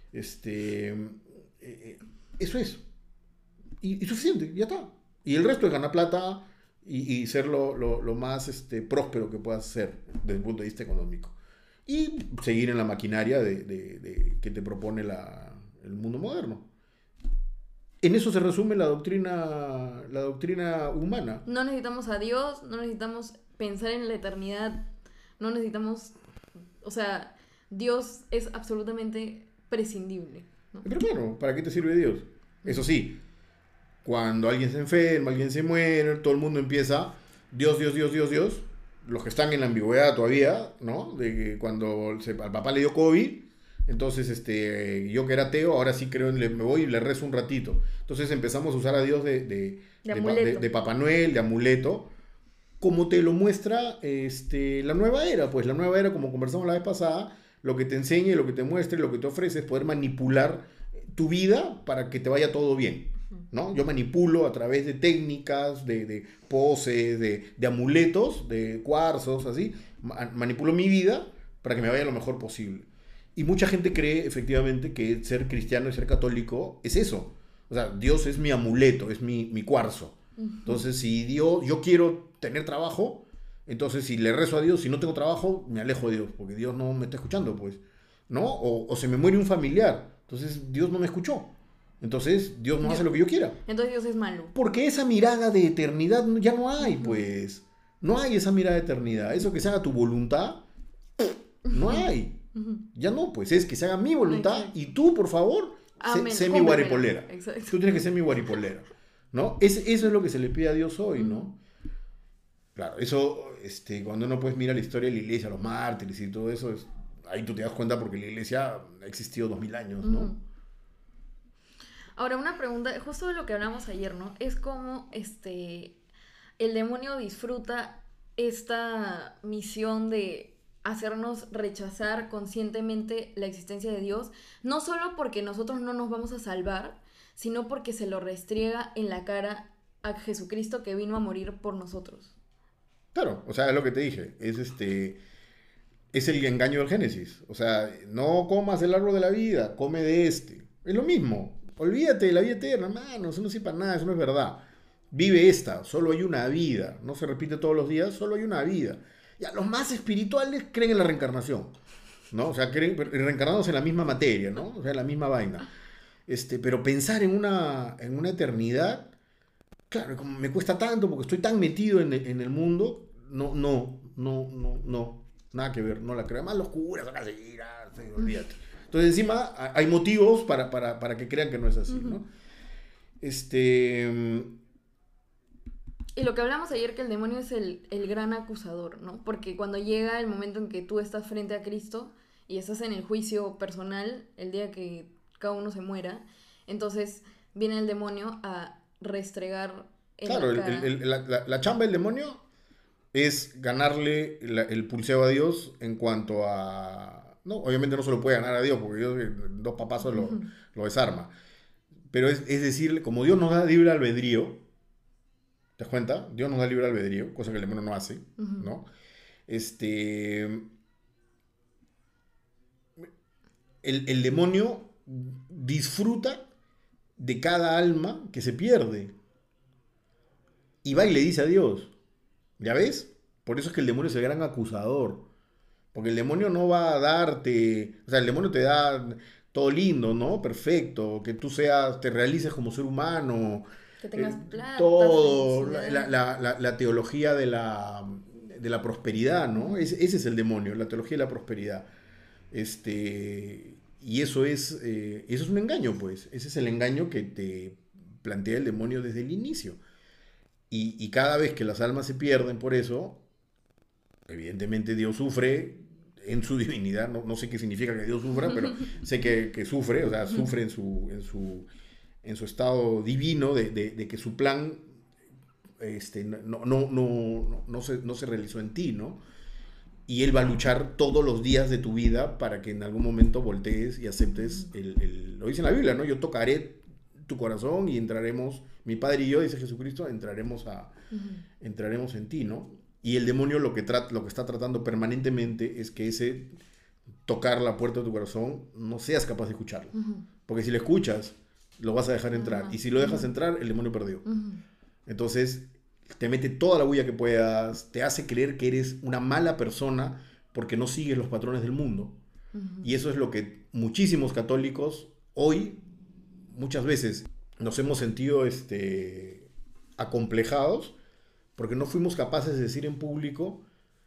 eso es, y suficiente, ya está. Y el resto es ganar plata y ser lo más próspero que puedas ser desde el punto de vista económico. Y seguir en la maquinaria que te propone el mundo moderno. En eso se resume la doctrina humana. No necesitamos a Dios, no necesitamos pensar en la eternidad, no necesitamos... O sea, Dios es absolutamente prescindible, ¿no? Pero bueno, ¿para qué te sirve Dios? Eso sí, cuando alguien se enferma, alguien se muere, todo el mundo empieza Dios, Dios, Dios, Dios, Dios. Los que están en la ambigüedad todavía, ¿no? De que cuando al papá le dio COVID, entonces yo que era ateo, ahora sí creo, me voy y le rezo un ratito. Entonces empezamos a usar a Dios de Papá Noel, de amuleto, como te lo muestra la nueva era. Pues la nueva era, como conversamos la vez pasada, lo que te enseña, lo que te muestra, lo que te ofrece es poder manipular tu vida para que te vaya todo bien, ¿no? Yo manipulo a través de técnicas, de poses, de amuletos, de cuarzos, así, manipulo mi vida para que me vaya lo mejor posible. Y mucha gente cree efectivamente que ser cristiano y ser católico es eso. O sea, Dios es mi amuleto, es mi cuarzo. Entonces, si yo quiero tener trabajo, entonces si le rezo a Dios, si no tengo trabajo, me alejo de Dios, porque Dios no me está escuchando, pues, ¿no? O se me muere un familiar, entonces Dios no me escuchó. Entonces, Dios no hace lo que yo quiera. Entonces Dios es malo. Porque esa mirada de eternidad ya no hay, pues. No hay esa mirada de eternidad. Eso que se haga tu voluntad, no hay. Ya no, pues es que se haga mi voluntad y tú, por favor, sé mi guaripolera. Tú tienes que ser mi guaripolera, ¿no? Eso es lo que se le pide a Dios hoy, ¿no? Claro, eso, cuando uno pues mira la historia de la iglesia, los mártires y todo eso, ahí tú te das cuenta porque la iglesia ha existido 2000 años, ¿no? Ahora, una pregunta, justo de lo que hablamos ayer, ¿no? Es como el demonio disfruta esta misión de hacernos rechazar conscientemente la existencia de Dios, no solo porque nosotros no nos vamos a salvar, sino porque se lo restriega en la cara a Jesucristo que vino a morir por nosotros. Claro, o sea, es lo que te dije, es el engaño del Génesis. O sea, no comas el árbol de la vida, come de este. Es lo mismo. Olvídate de la vida eterna, hermano, eso no sirve para nada, eso no es verdad. Vive esta, solo hay una vida. No se repite todos los días, solo hay una vida. Ya, los más espirituales creen en la reencarnación, ¿no? O sea, creen reencarnados en la misma materia, ¿no? O sea, en la misma vaina. Pero pensar en una eternidad, claro, como me cuesta tanto porque estoy tan metido en el mundo, no, nada que ver, no la creo. Además, los curas, olvídate. Entonces, encima, hay motivos para que crean que no es así, ¿no? Y lo que hablamos ayer, que el demonio es el gran acusador, ¿no? Porque cuando llega el momento en que tú estás frente a Cristo y estás en el juicio personal, el día que cada uno se muera, entonces viene el demonio a restregar en la cara. La chamba del demonio es ganarle el pulseo a Dios en cuanto a... No, obviamente no se lo puede ganar a Dios, porque Dios en 2 papazos lo desarma. Pero es decir, como Dios nos da libre albedrío, ¿Te das cuenta? Dios nos da libre albedrío, cosa que el demonio no hace, Ujú. ¿no? Este, el demonio disfruta de cada alma que se pierde y va y le dice a Dios, ¿ya ves? Por eso es que el demonio es el gran acusador, porque el demonio no va a darte, o sea, el demonio te da todo lindo, ¿no? Perfecto, que tú seas, te realices como ser humano, Que tengas eh, plata, todo, felicidad. la teología de la prosperidad, ¿no? Ujú. Ese es el demonio, la teología de la prosperidad. Y eso es un engaño, pues. Ese es el engaño que te plantea el demonio desde el inicio. Y cada vez que las almas se pierden por eso, evidentemente Dios sufre en su divinidad. No, no sé qué significa que Dios sufra, pero sé que sufre, o sea, sufre en su estado divino de que su plan no se realizó en ti, ¿no? Y Él va a luchar todos los días de tu vida para que en algún momento voltees y aceptes lo dice en la Biblia, ¿no? Yo tocaré tu corazón y entraremos, mi Padre y yo, dice Jesucristo, Ujú. entraremos en ti, ¿no? Y el demonio lo que está tratando permanentemente es que ese tocar la puerta de tu corazón no seas capaz de escucharlo. Ujú. Porque si lo escuchas, lo vas a dejar entrar. Ajá. Y si lo dejas Ujú. entrar, el demonio perdió. Ujú. Entonces, te mete toda la bulla que puedas, te hace creer que eres una mala persona porque no sigues los patrones del mundo. Ujú. Y eso es lo que muchísimos católicos hoy, muchas veces, nos hemos sentido acomplejados porque no fuimos capaces de decir en público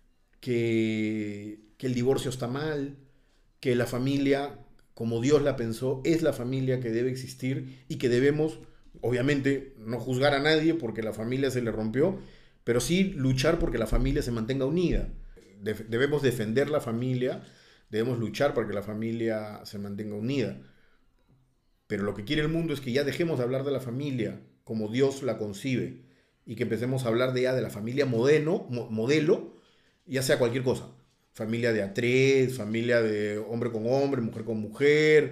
que el divorcio está mal, que la familia, como Dios la pensó, es la familia que debe existir y que debemos, obviamente, no juzgar a nadie porque la familia se le rompió, pero sí luchar porque la familia se mantenga unida. Debemos defender la familia, debemos luchar para que la familia se mantenga unida. Pero lo que quiere el mundo es que ya dejemos de hablar de la familia como Dios la concibe y que empecemos a hablar de ella de la familia modelo, ya sea cualquier cosa. Familia de a tres, familia de hombre con hombre, mujer con mujer,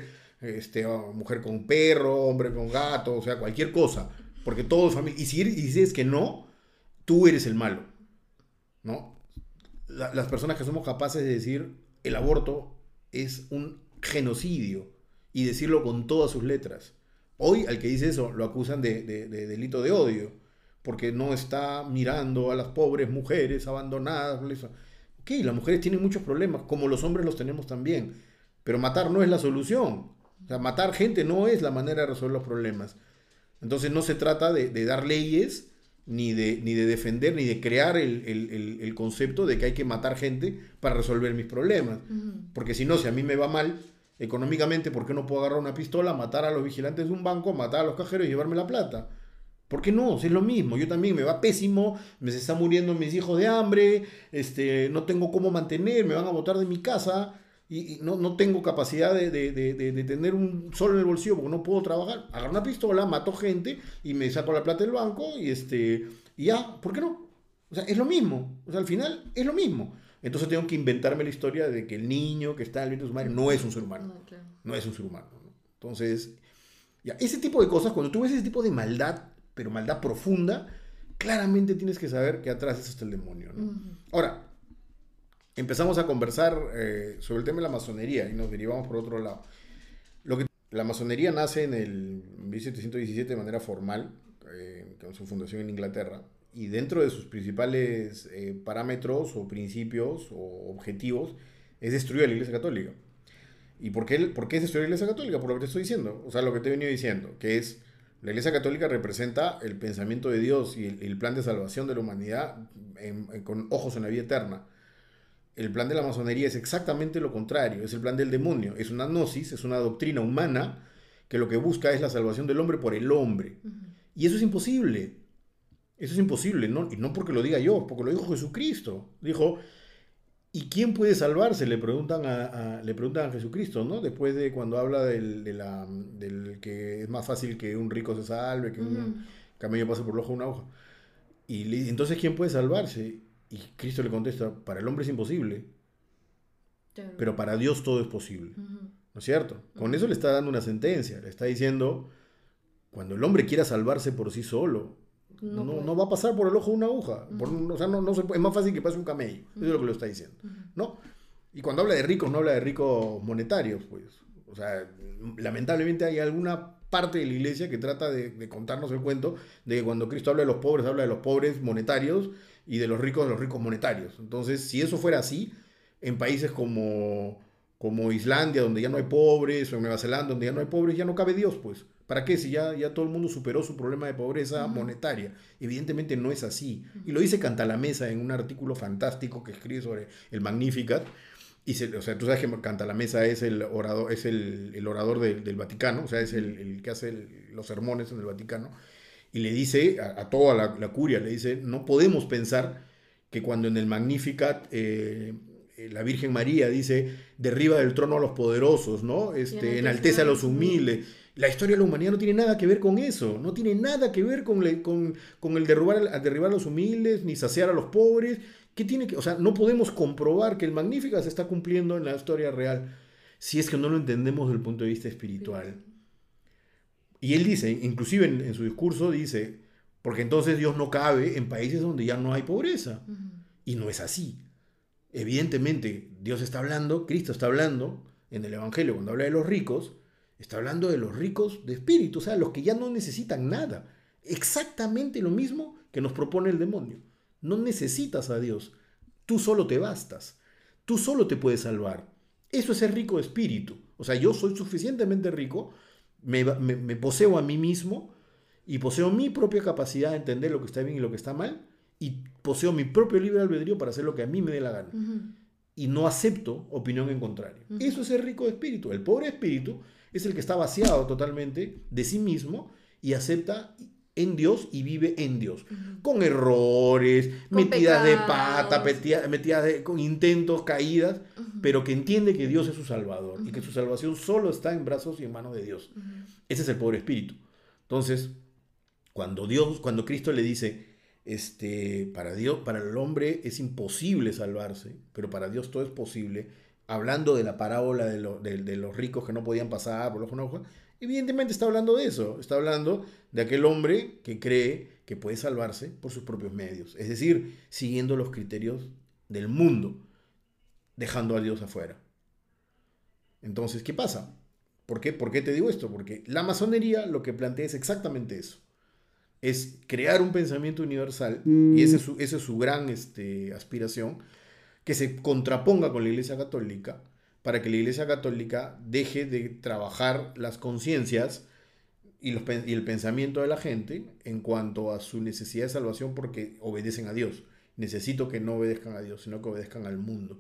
mujer con perro, hombre con gato, o sea, cualquier cosa. Porque todo es familia. Y si dices que no, tú eres el malo, ¿no? Las personas que somos capaces de decir el aborto es un genocidio y decirlo con todas sus letras. Hoy al que dice eso lo acusan de delito de odio porque no está mirando a las pobres mujeres abandonadas. Ok, las mujeres tienen muchos problemas, como los hombres los tenemos también, pero matar no es la solución. O sea, matar gente no es la manera de resolver los problemas. Entonces no se trata de dar leyes, ni de defender, ni de crear el concepto de que hay que matar gente para resolver mis problemas. Ujú. Porque si no, si a mí me va mal económicamente, ¿por qué no puedo agarrar una pistola, matar a los vigilantes de un banco, matar a los cajeros y llevarme la plata? ¿Por qué no? Si es lo mismo, yo también me va pésimo, me se están muriendo mis hijos de hambre, no tengo cómo mantener, me van a botar de mi casa y no tengo capacidad de tener un sol en el bolsillo porque no puedo trabajar. Agarro una pistola, mato gente y me saco la plata del banco y ya, ¿por qué no? O sea, es lo mismo, o sea, al final es lo mismo. Entonces tengo que inventarme la historia de que el niño que está en el vientre de su madre no es un ser humano, No, claro. no es un ser humano, ¿no? Entonces, ya, ese tipo de cosas, cuando tú ves ese tipo de maldad, pero maldad profunda, claramente tienes que saber que atrás está el demonio, ¿no? Ujú. Ahora, empezamos a conversar sobre el tema de la masonería y nos derivamos por otro lado. La masonería nace en el 1717 de manera formal, con su fundación en Inglaterra, y dentro de sus principales parámetros o principios o objetivos es destruir a la Iglesia Católica. ¿Y por qué es destruir la Iglesia Católica? Por lo que te estoy diciendo, o sea, lo que te he venido diciendo, que es la Iglesia Católica representa el pensamiento de Dios y el plan de salvación de la humanidad con ojos en la vida eterna. El plan de la masonería es exactamente lo contrario, es el plan del demonio, es una gnosis, es una doctrina humana que lo que busca es la salvación del hombre por el hombre. Ujú. Y eso es imposible, ¿no? Y no porque lo diga yo, porque lo dijo Jesucristo. Dijo, ¿y quién puede salvarse? Le preguntan a Jesucristo, ¿no? Después de cuando habla del que es más fácil que un rico se salve, que Ujú. un camello pase por el ojo de una aguja. Entonces, ¿quién puede salvarse? Y Cristo le contesta, para el hombre es imposible, Claro. pero para Dios todo es posible. Ujú. ¿No es cierto? Con Ujú. eso le está dando una sentencia, le está diciendo, cuando el hombre quiera salvarse por sí solo, No va a pasar por el ojo de una aguja. O sea, es más fácil que pase un camello. Eso es lo que lo está diciendo. ¿No? Y cuando habla de ricos, no habla de ricos monetarios, pues. O sea, lamentablemente hay alguna parte de la iglesia que trata de contarnos el cuento de que cuando Cristo habla de los pobres monetarios y de los ricos monetarios. Entonces, si eso fuera así, en países como Islandia, donde ya no hay pobres, o en Nueva Zelanda, donde ya no hay pobres, ya no cabe Dios, pues. ¿Para qué? Si ya todo el mundo superó su problema de pobreza monetaria. Evidentemente no es así. Y lo dice Cantalamessa en un artículo fantástico que escribe sobre el Magnificat. O sea, tú sabes que Cantalamessa es el orador, del Vaticano, o sea, es el que hace los sermones en el Vaticano. Y le dice a toda la curia, le dice, no podemos pensar que cuando en el Magnificat la Virgen María dice, derriba del trono a los poderosos, ¿no? Enaltece a los humildes. La historia de la humanidad no tiene nada que ver con eso, no tiene nada que ver con el derribar a los humildes, ni saciar a los pobres. O sea, no podemos comprobar que el Magníficat se está cumpliendo en la historia real si es que no lo entendemos desde el punto de vista espiritual. Y él dice, inclusive en su discurso dice, porque entonces Dios no cabe en países donde ya no hay pobreza. Y no es así. Evidentemente, Dios está hablando, Cristo está hablando en el Evangelio, cuando habla de los ricos, está hablando de los ricos de espíritu, o sea, los que ya no necesitan nada. Exactamente lo mismo que nos propone el demonio. No necesitas a Dios, tú solo te bastas, tú solo te puedes salvar. Eso es ser rico de espíritu. O sea, yo soy suficientemente rico, me poseo a mí mismo y poseo mi propia capacidad de entender lo que está bien y lo que está mal, y poseo mi propio libre albedrío para hacer lo que a mí me dé la gana. Y no acepto opinión en contrario. Eso es ser rico de espíritu. El pobre espíritu es el que está vaciado totalmente de sí mismo y acepta en Dios y vive en Dios. Con errores, con metidas pecados de pata, con intentos, caídas, pero que entiende que Dios es su Salvador y que su salvación solo está en brazos y en manos de Dios. Ese es el pobre espíritu. Entonces, cuando Cristo le dice, para el hombre es imposible salvarse, pero para Dios todo es posible, hablando de la parábola de los ricos que no podían pasar por los ojos, evidentemente está hablando de eso, está hablando de aquel hombre que cree que puede salvarse por sus propios medios, es decir, siguiendo los criterios del mundo, dejando a Dios afuera. Entonces, ¿qué pasa? ¿Por qué te digo esto? Porque la masonería lo que plantea es exactamente eso. Es crear un pensamiento universal, y esa es su gran aspiración, que se contraponga con la Iglesia Católica, para que la Iglesia Católica deje de trabajar las conciencias y el pensamiento de la gente en cuanto a su necesidad de salvación porque obedecen a Dios. Necesito que no obedezcan a Dios, sino que obedezcan al mundo.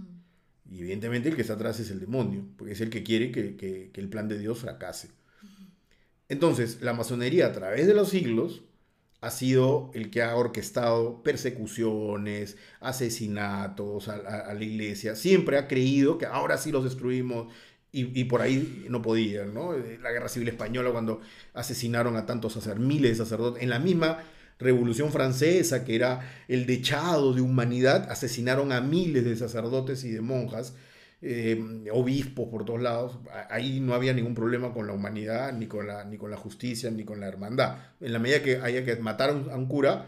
Y evidentemente el que está atrás es el demonio, porque es el que quiere que el plan de Dios fracase. Entonces, la masonería a través de los siglos ha sido el que ha orquestado persecuciones, asesinatos a la iglesia. Siempre ha creído que ahora sí los destruimos y por ahí no podían, ¿no? La Guerra Civil Española, cuando asesinaron a tantos miles de sacerdotes. En la misma Revolución Francesa, que era el dechado de humanidad, asesinaron a miles de sacerdotes y de monjas, obispos por todos lados. Ahí no había ningún problema con la humanidad, ni con la justicia, ni con la hermandad. En la medida que haya que matar a un cura,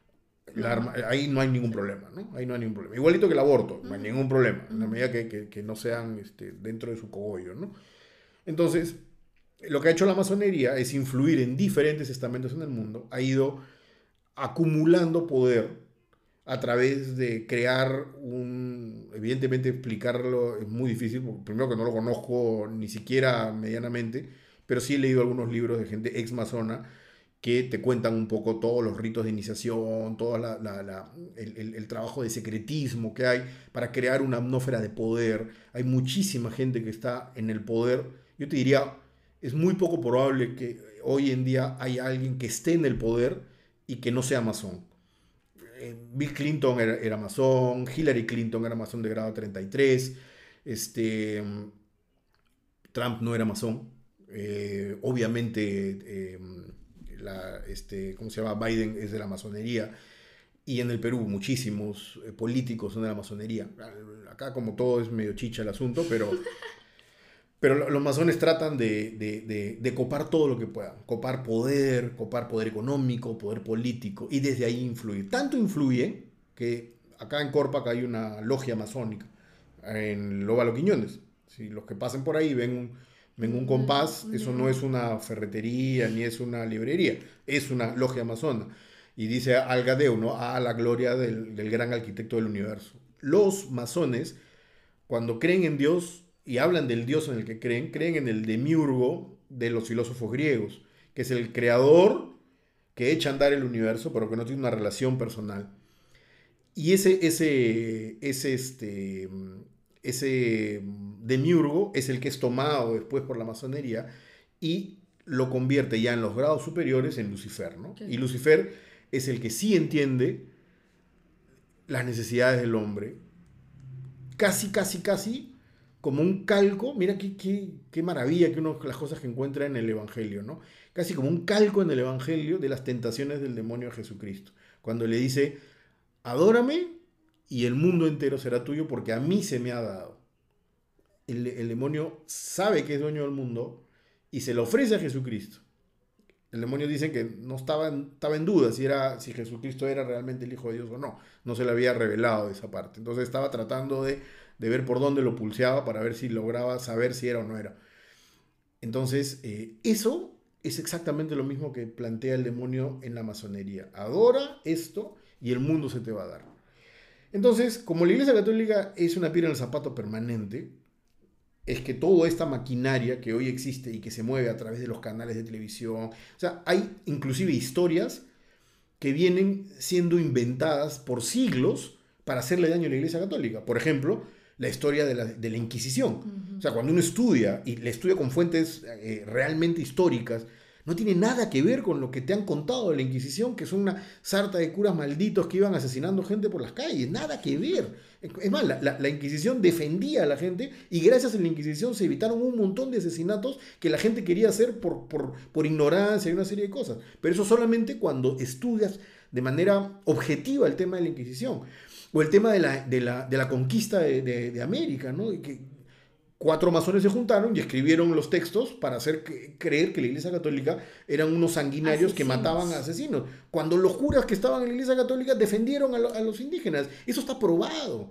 ahí no hay ningún problema, ¿no? Ahí no hay ningún problema. Igualito que el aborto, no hay ningún problema, en la medida que no sean dentro de su cogollo, ¿no? Entonces, lo que ha hecho la masonería es influir en diferentes estamentos en el mundo, ha ido acumulando poder a través de crear evidentemente explicarlo es muy difícil, primero que no lo conozco ni siquiera medianamente, pero sí he leído algunos libros de gente ex masona que te cuentan un poco todos los ritos de iniciación, todo el trabajo de secretismo que hay para crear una atmósfera de poder. Hay muchísima gente que está en el poder. Yo te diría, es muy poco probable que hoy en día haya alguien que esté en el poder y que no sea masón. Bill Clinton era masón, Hillary Clinton era masón de grado 33, Trump no era masón, obviamente ¿cómo se llama? Biden es de la masonería, y en el Perú muchísimos políticos son de la masonería. Acá como todo es medio chicha el asunto, Pero los masones tratan de copar todo lo que puedan. Copar poder económico, poder político, y desde ahí influir. Tanto influye que acá en Corpac hay una logia masónica, en Lóvalo Quiñones. Si los que pasen por ahí ven un compás, eso no es una ferretería ni es una librería, es una logia masona. Y dice Algadeu, ¿no? A la gloria del gran arquitecto del universo. Los masones, cuando creen en Dios y hablan del Dios en el que creen en el demiurgo de los filósofos griegos, que es el creador que echa a andar el universo, pero que no tiene una relación personal. Y ese demiurgo es el que es tomado después por la masonería y lo convierte ya en los grados superiores en Lucifer, ¿no? Okay. Y Lucifer es el que sí entiende las necesidades del hombre, casi como un calco. Mira qué maravilla que las cosas que encuentra en el Evangelio, ¿no? Casi como un calco en el Evangelio de las tentaciones del demonio a Jesucristo, cuando le dice: adórame y el mundo entero será tuyo porque a mí se me ha dado. El demonio sabe que es dueño del mundo y se lo ofrece a Jesucristo. El demonio dice que no estaba en duda si Jesucristo era realmente el Hijo de Dios o no. No se le había revelado esa parte. Entonces estaba tratando de ver por dónde lo pulseaba para ver si lograba saber si era o no era. Entonces, eso es exactamente lo mismo que plantea el demonio en la masonería. Adora esto y el mundo se te va a dar. Entonces, como la Iglesia Católica es una piedra en el zapato permanente, es que toda esta maquinaria que hoy existe y que se mueve a través de los canales de televisión, o sea, hay inclusive historias que vienen siendo inventadas por siglos para hacerle daño a la Iglesia Católica. Por ejemplo, la historia de la Inquisición. Uh-huh. O sea, cuando uno estudia, y le estudia con fuentes realmente históricas, no tiene nada que ver con lo que te han contado de la Inquisición, que son una sarta de curas malditos que iban asesinando gente por las calles. Nada que ver. Es más, la Inquisición defendía a la gente y gracias a la Inquisición se evitaron un montón de asesinatos que la gente quería hacer por ignorancia y una serie de cosas. Pero eso solamente cuando estudias de manera objetiva el tema de la Inquisición. O el tema de la conquista de América, ¿no? Y que 4 masones se juntaron y escribieron los textos para hacer creer que la Iglesia Católica eran unos sanguinarios que mataban a asesinos. Cuando los curas que estaban en la Iglesia Católica defendieron a los indígenas. Eso está probado.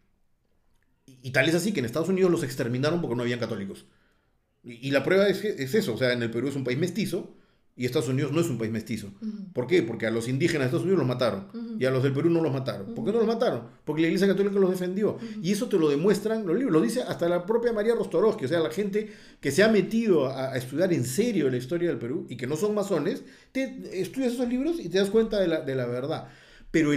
Y tal es así que en Estados Unidos los exterminaron porque no habían católicos. Y la prueba es eso. O sea, en el Perú es un país mestizo y Estados Unidos no es un país mestizo. Uh-huh. ¿Por qué? Porque a los indígenas de Estados Unidos los mataron. Uh-huh. Y a los del Perú no los mataron. Uh-huh. ¿Por qué no los mataron? Porque la Iglesia Católica los defendió. Uh-huh. Y eso te lo demuestran los libros. Lo dice hasta la propia María Rostorovsky. O sea, la gente que se ha metido a estudiar en serio la historia del Perú y que no son masones, estudias esos libros y te das cuenta de la verdad. Pero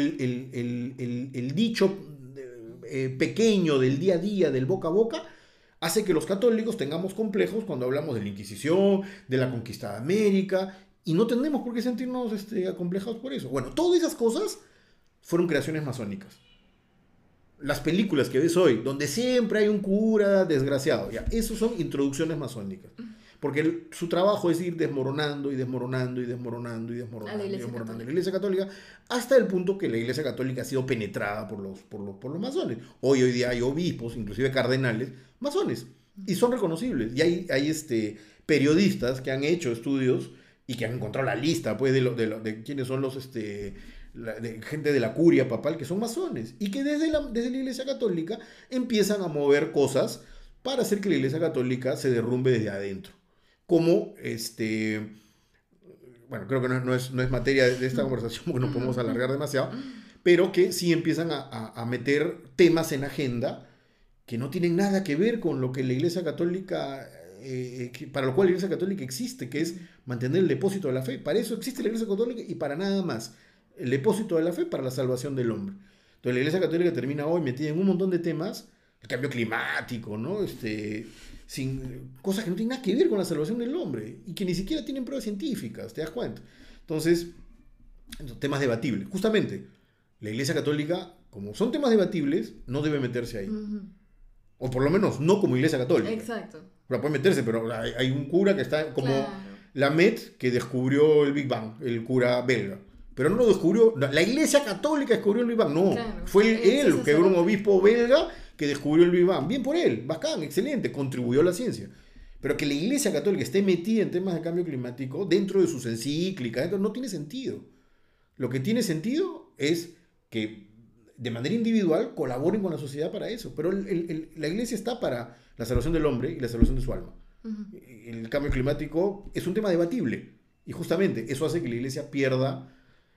el dicho pequeño del día a día, del boca a boca, hace que los católicos tengamos complejos cuando hablamos de la Inquisición, de la conquista de América, y no tenemos por qué sentirnos acomplejados por eso. Bueno, todas esas cosas fueron creaciones masónicas. Las películas que ves hoy, donde siempre hay un cura desgraciado, ya, esos son introducciones masónicas. Porque su trabajo es ir desmoronando y desmoronando y desmoronando y desmoronando la Iglesia Católica, hasta el punto que la Iglesia Católica ha sido penetrada por los masones. Hoy día hay obispos, inclusive cardenales, masones, y son reconocibles. Y hay periodistas que han hecho estudios y que han encontrado la lista pues, de quiénes son los gente de la curia papal que son masones, y que desde la Iglesia Católica empiezan a mover cosas para hacer que la Iglesia Católica se derrumbe desde adentro. Como, bueno, creo que no es materia de esta conversación porque no podemos alargar demasiado, pero que sí empiezan a meter temas en agenda que no tienen nada que ver con lo que la Iglesia Católica, para lo cual la Iglesia Católica existe, que es mantener el depósito de la fe. Para eso existe la Iglesia Católica y para nada más. El depósito de la fe para la salvación del hombre. Entonces la Iglesia Católica termina hoy metida en un montón de temas, el cambio climático, ¿no? Sin cosas que no tienen nada que ver con la salvación del hombre y que ni siquiera tienen pruebas científicas, ¿te das cuenta? Entonces, temas debatibles. Justamente, la Iglesia Católica, como son temas debatibles, no debe meterse ahí. Uh-huh. O por lo menos no como Iglesia Católica. Exacto. O sea, puede meterse, pero hay un cura que está como Lamet, que descubrió el Big Bang, el cura belga. Pero no lo descubrió, la Iglesia Católica descubrió el Big Bang, no. Claro, fue él que era un obispo belga que descubrió el Big Bang. Bien por él, bacán, excelente, contribuyó a la ciencia. Pero que la Iglesia Católica esté metida en temas de cambio climático dentro de sus encíclicas, no tiene sentido. Lo que tiene sentido es que de manera individual colaboren con la sociedad para eso. Pero la Iglesia está para la salvación del hombre y la salvación de su alma. Uh-huh. El cambio climático es un tema debatible. Y justamente eso hace que la Iglesia pierda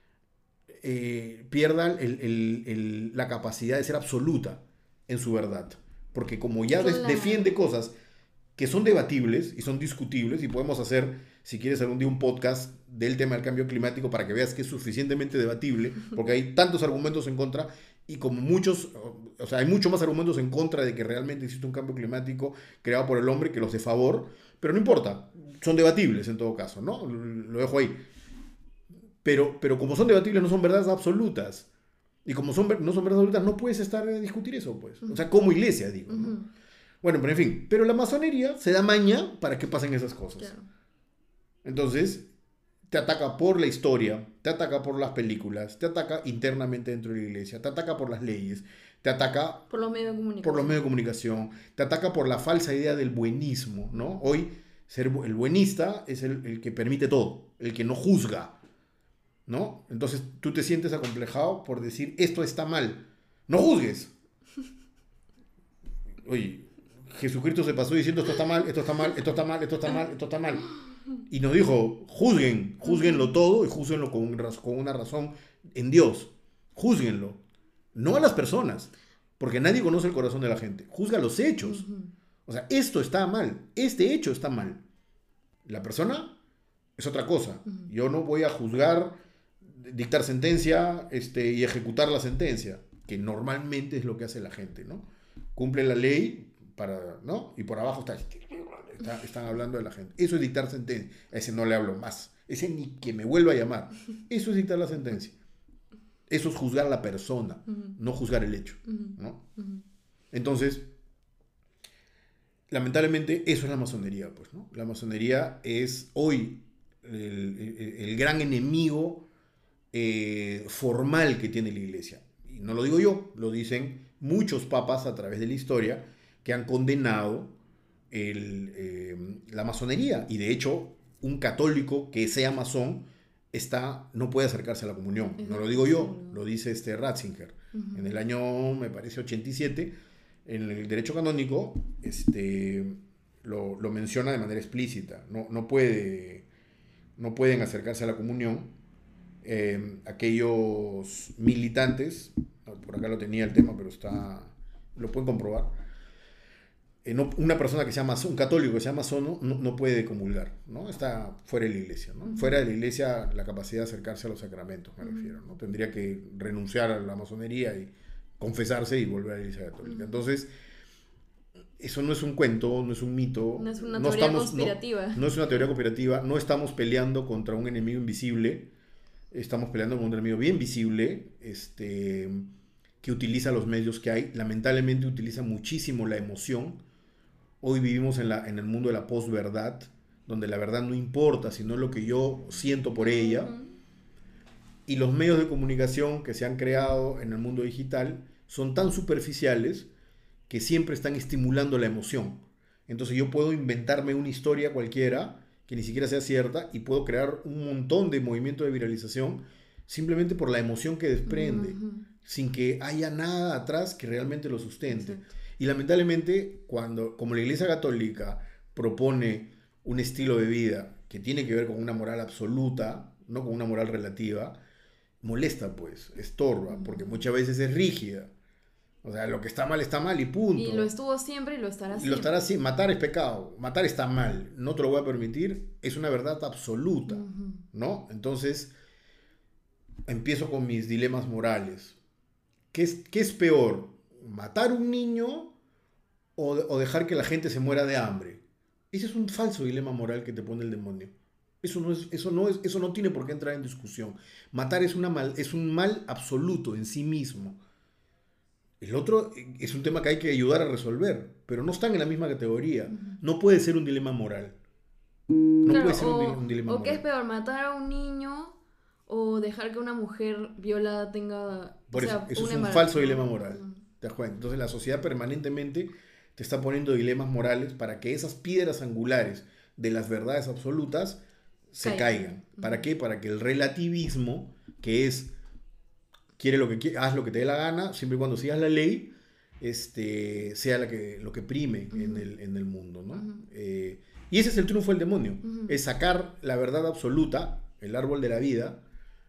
la capacidad de ser absoluta en su verdad. Porque como ya defiende cosas que son debatibles y son discutibles, y podemos hacer, si quieres algún día, un podcast del tema del cambio climático para que veas que es suficientemente debatible, porque hay tantos argumentos en contra, y como muchos, o sea, hay mucho más argumentos en contra de que realmente existe un cambio climático creado por el hombre que los de favor, pero no importa, son debatibles en todo caso, ¿no? Lo dejo ahí. Pero como son debatibles, no son verdades absolutas. Y como no son verdades absolutas, no puedes estar a discutir eso, pues. O sea, como iglesia, digo, ¿no? Uh-huh. Bueno, pero en fin, pero la masonería se da maña para que pasen esas cosas. Claro. Entonces, te ataca por la historia, te ataca por las películas, te ataca internamente dentro de la iglesia, te ataca por las leyes, te ataca por los medios de comunicación, te ataca por la falsa idea del buenismo, ¿no? Hoy, el buenista es el que permite todo, el que no juzga, ¿no? Entonces, tú te sientes acomplejado por decir, esto está mal, no juzgues. Oye, Jesucristo se pasó diciendo, esto está mal, esto está mal, esto está mal, esto está mal, esto está mal. Y nos dijo, júzguenlo todo y júzguenlo con una razón en Dios. Júzguenlo. No a las personas, porque nadie conoce el corazón de la gente. Juzga los hechos. O sea, esto está mal, este hecho está mal. La persona es otra cosa. Yo no voy a juzgar, dictar sentencia y ejecutar la sentencia, que normalmente es lo que hace la gente, ¿no? Cumple la ley, ¿no? Y por abajo están hablando de la gente. Eso es dictar sentencia. A ese no le hablo más. Ese ni que me vuelva a llamar. Eso es dictar la sentencia. Eso es juzgar a la persona, no juzgar el hecho, ¿no? Entonces, lamentablemente, eso es la masonería, pues, ¿no? La masonería es hoy el gran enemigo formal que tiene la iglesia. Y no lo digo yo, lo dicen muchos papas a través de la historia que han condenado la masonería. Y de hecho, un católico que sea masón no puede acercarse a la comunión. No lo digo yo, lo dice Ratzinger. En el año, me parece, 87, en el derecho canónico, lo menciona de manera explícita. No pueden acercarse a la comunión aquellos militantes. Por acá lo tenía el tema, pero lo pueden comprobar. Una persona que sea masón, un católico que sea masón, no puede comulgar, ¿no? Está fuera de la iglesia, ¿no? Fuera de la iglesia, la capacidad de acercarse a los sacramentos, me refiero, ¿no? Tendría que renunciar a la masonería y confesarse y volver a la iglesia católica. Entonces, eso no es un cuento, no es un mito. No es una teoría conspirativa. No es una teoría conspirativa. No estamos peleando contra un enemigo invisible. Estamos peleando contra un enemigo bien visible, que utiliza los medios que hay. Lamentablemente utiliza muchísimo la emoción. Hoy vivimos en el mundo de la posverdad, donde la verdad no importa, sino lo que yo siento por ella. Y los medios de comunicación que se han creado en el mundo digital son tan superficiales que siempre están estimulando la emoción. Entonces yo puedo inventarme una historia cualquiera que ni siquiera sea cierta y puedo crear un montón de movimiento de viralización simplemente por la emoción que desprende, sin que haya nada atrás que realmente lo sustente. Exacto. Y lamentablemente, como la Iglesia Católica propone un estilo de vida que tiene que ver con una moral absoluta, no con una moral relativa, molesta, pues, estorba, porque muchas veces es rígida. O sea, lo que está mal y punto. Y lo estuvo siempre y lo estará siempre. Y lo estará siempre. Matar es pecado, matar está mal, no te lo voy a permitir, es una verdad absoluta, ¿no? Entonces, empiezo con mis dilemas morales. ¿Qué es peor? ¿Matar un niño o dejar que la gente se muera de hambre? Ese es un falso dilema moral que te pone el demonio. Eso no tiene por qué entrar en discusión. Matar es un mal absoluto en sí mismo. El otro es un tema que hay que ayudar a resolver, pero no están en la misma categoría. No puede ser un dilema moral. Puede ser un dilema moral. ¿O qué es peor, matar a un niño o dejar que una mujer violada tenga... Eso es un falso dilema moral. ¿Te das cuenta? Entonces la sociedad permanentemente te está poniendo dilemas morales para que esas piedras angulares de las verdades absolutas se caigan. ¿Para qué? Para que el relativismo, que es quiere lo que quiere, haz lo que te dé la gana, siempre y cuando sigas la ley, sea lo que prime en el mundo, ¿no? Y ese es el triunfo del demonio, es sacar la verdad absoluta, el árbol de la vida,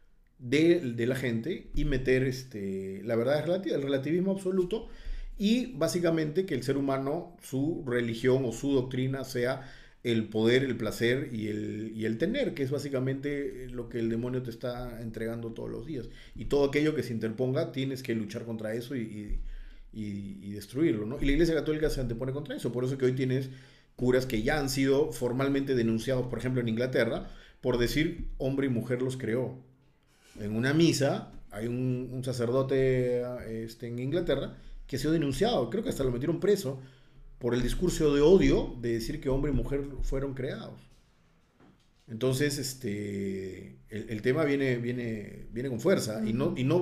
de la gente y meter la verdad relativa, el relativismo absoluto, y básicamente que el ser humano, su religión o su doctrina sea el poder, el placer y el tener, que es básicamente lo que el demonio te está entregando todos los días. Y todo aquello que se interponga, tienes que luchar contra eso y destruirlo, ¿no? Y la Iglesia Católica se antepone contra eso. Por eso que hoy tienes curas que ya han sido formalmente denunciados, por ejemplo, en Inglaterra, por decir hombre y mujer los creó. En una misa hay un sacerdote en Inglaterra que ha sido denunciado, creo que hasta lo metieron preso, por el discurso de odio de decir que hombre y mujer fueron creados. Entonces, el tema viene con fuerza y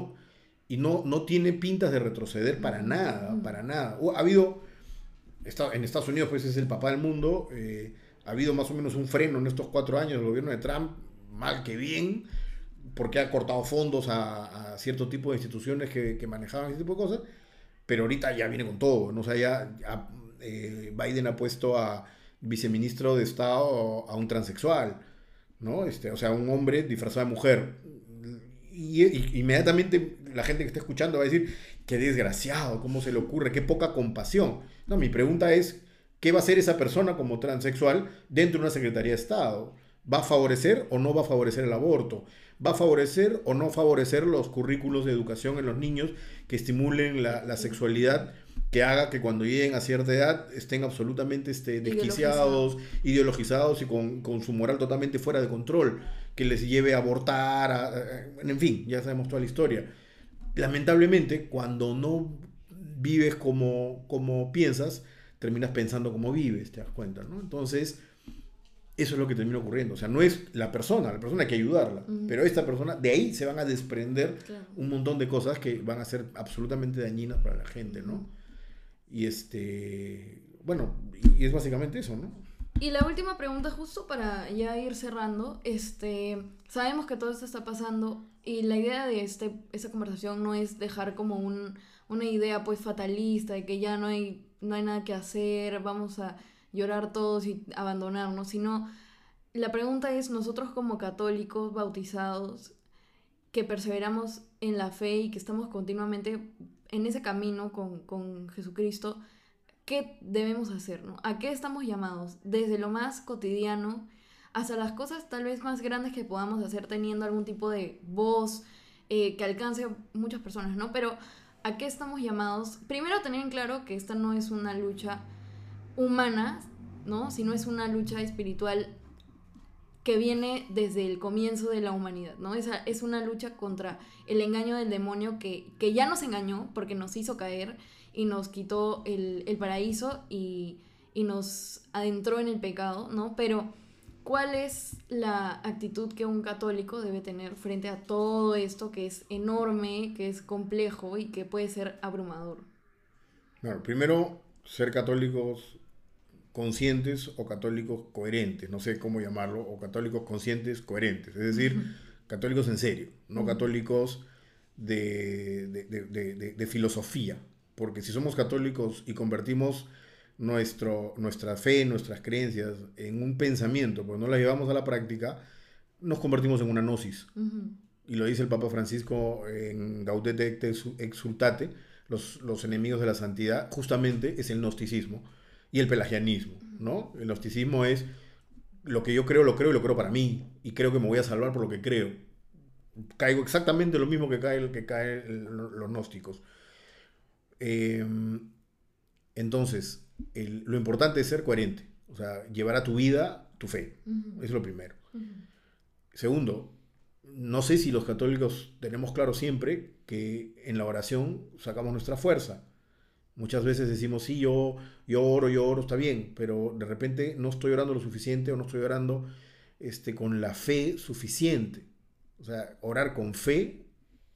no tiene pintas de retroceder para nada, para nada. Ha habido, en Estados Unidos pues es el papá del mundo, ha habido más o menos un freno en estos 4 años del gobierno de Trump, mal que bien, porque ha cortado fondos a cierto tipo de instituciones que manejaban ese tipo de cosas, pero ahorita ya viene con todo, ¿no? O sea, ya Biden ha puesto a viceministro de Estado a un transexual, ¿no? O sea, un hombre disfrazado de mujer. Y inmediatamente la gente que está escuchando va a decir, qué desgraciado, cómo se le ocurre, qué poca compasión. No, mi pregunta es, ¿qué va a hacer esa persona como transexual dentro de una Secretaría de Estado? ¿Va a favorecer o no va a favorecer el aborto? ¿Va a favorecer o no favorecer los currículos de educación en los niños que estimulen la sexualidad, que haga que cuando lleguen a cierta edad estén absolutamente desquiciados, ideologizados y con su moral totalmente fuera de control, que les lleve a abortar, en fin, ya sabemos toda la historia. Lamentablemente, cuando no vives como piensas, terminas pensando como vives, te das cuenta, ¿no? Entonces, eso es lo que termina ocurriendo. O sea, no es la persona hay que ayudarla, pero esta persona, de ahí se van a desprender un montón de cosas que van a ser absolutamente dañinas para la gente, ¿no? Y bueno, y es básicamente eso, ¿no? Y la última pregunta, justo para ya ir cerrando, sabemos que todo esto está pasando y la idea de esta conversación no es dejar como una idea pues fatalista de que ya no hay nada que hacer, vamos a llorar todos y abandonarnos, sino la pregunta es, nosotros como católicos bautizados que perseveramos en la fe y que estamos continuamente en ese camino con Jesucristo, ¿qué debemos hacer, ¿no? ¿A qué estamos llamados? Desde lo más cotidiano hasta las cosas tal vez más grandes que podamos hacer teniendo algún tipo de voz que alcance a muchas personas, ¿no? Pero ¿a qué estamos llamados? Primero, tener en claro que esta no es una lucha humana, ¿no? Sino es una lucha espiritual que viene desde el comienzo de la humanidad, ¿no? Es una lucha contra el engaño del demonio que ya nos engañó porque nos hizo caer y nos quitó el paraíso y nos adentró en el pecado, ¿no? Pero ¿cuál es la actitud que un católico debe tener frente a todo esto que es enorme, que es complejo y que puede ser abrumador? Bueno, primero, ser católicos conscientes o católicos coherentes, no sé cómo llamarlo, o católicos conscientes coherentes, es decir, católicos en serio, no católicos de filosofía, porque si somos católicos y convertimos nuestra fe, nuestras creencias en un pensamiento, pues no las llevamos a la práctica, nos convertimos en una gnosis. Y lo dice el Papa Francisco en Gaudete et Exsultate, los enemigos de la santidad, justamente es el gnosticismo y el pelagianismo, ¿no? El gnosticismo es lo que yo creo, lo creo y lo creo para mí, y creo que me voy a salvar por lo que creo. Caigo exactamente lo mismo que caen los gnósticos. Entonces, lo importante es ser coherente, o sea, llevar a tu vida tu fe, eso es lo primero. Segundo, no sé si los católicos tenemos claro siempre que en la oración sacamos nuestra fuerza. Muchas veces decimos, sí, yo oro, está bien, pero de repente no estoy orando lo suficiente o no estoy orando con la fe suficiente. O sea, orar con fe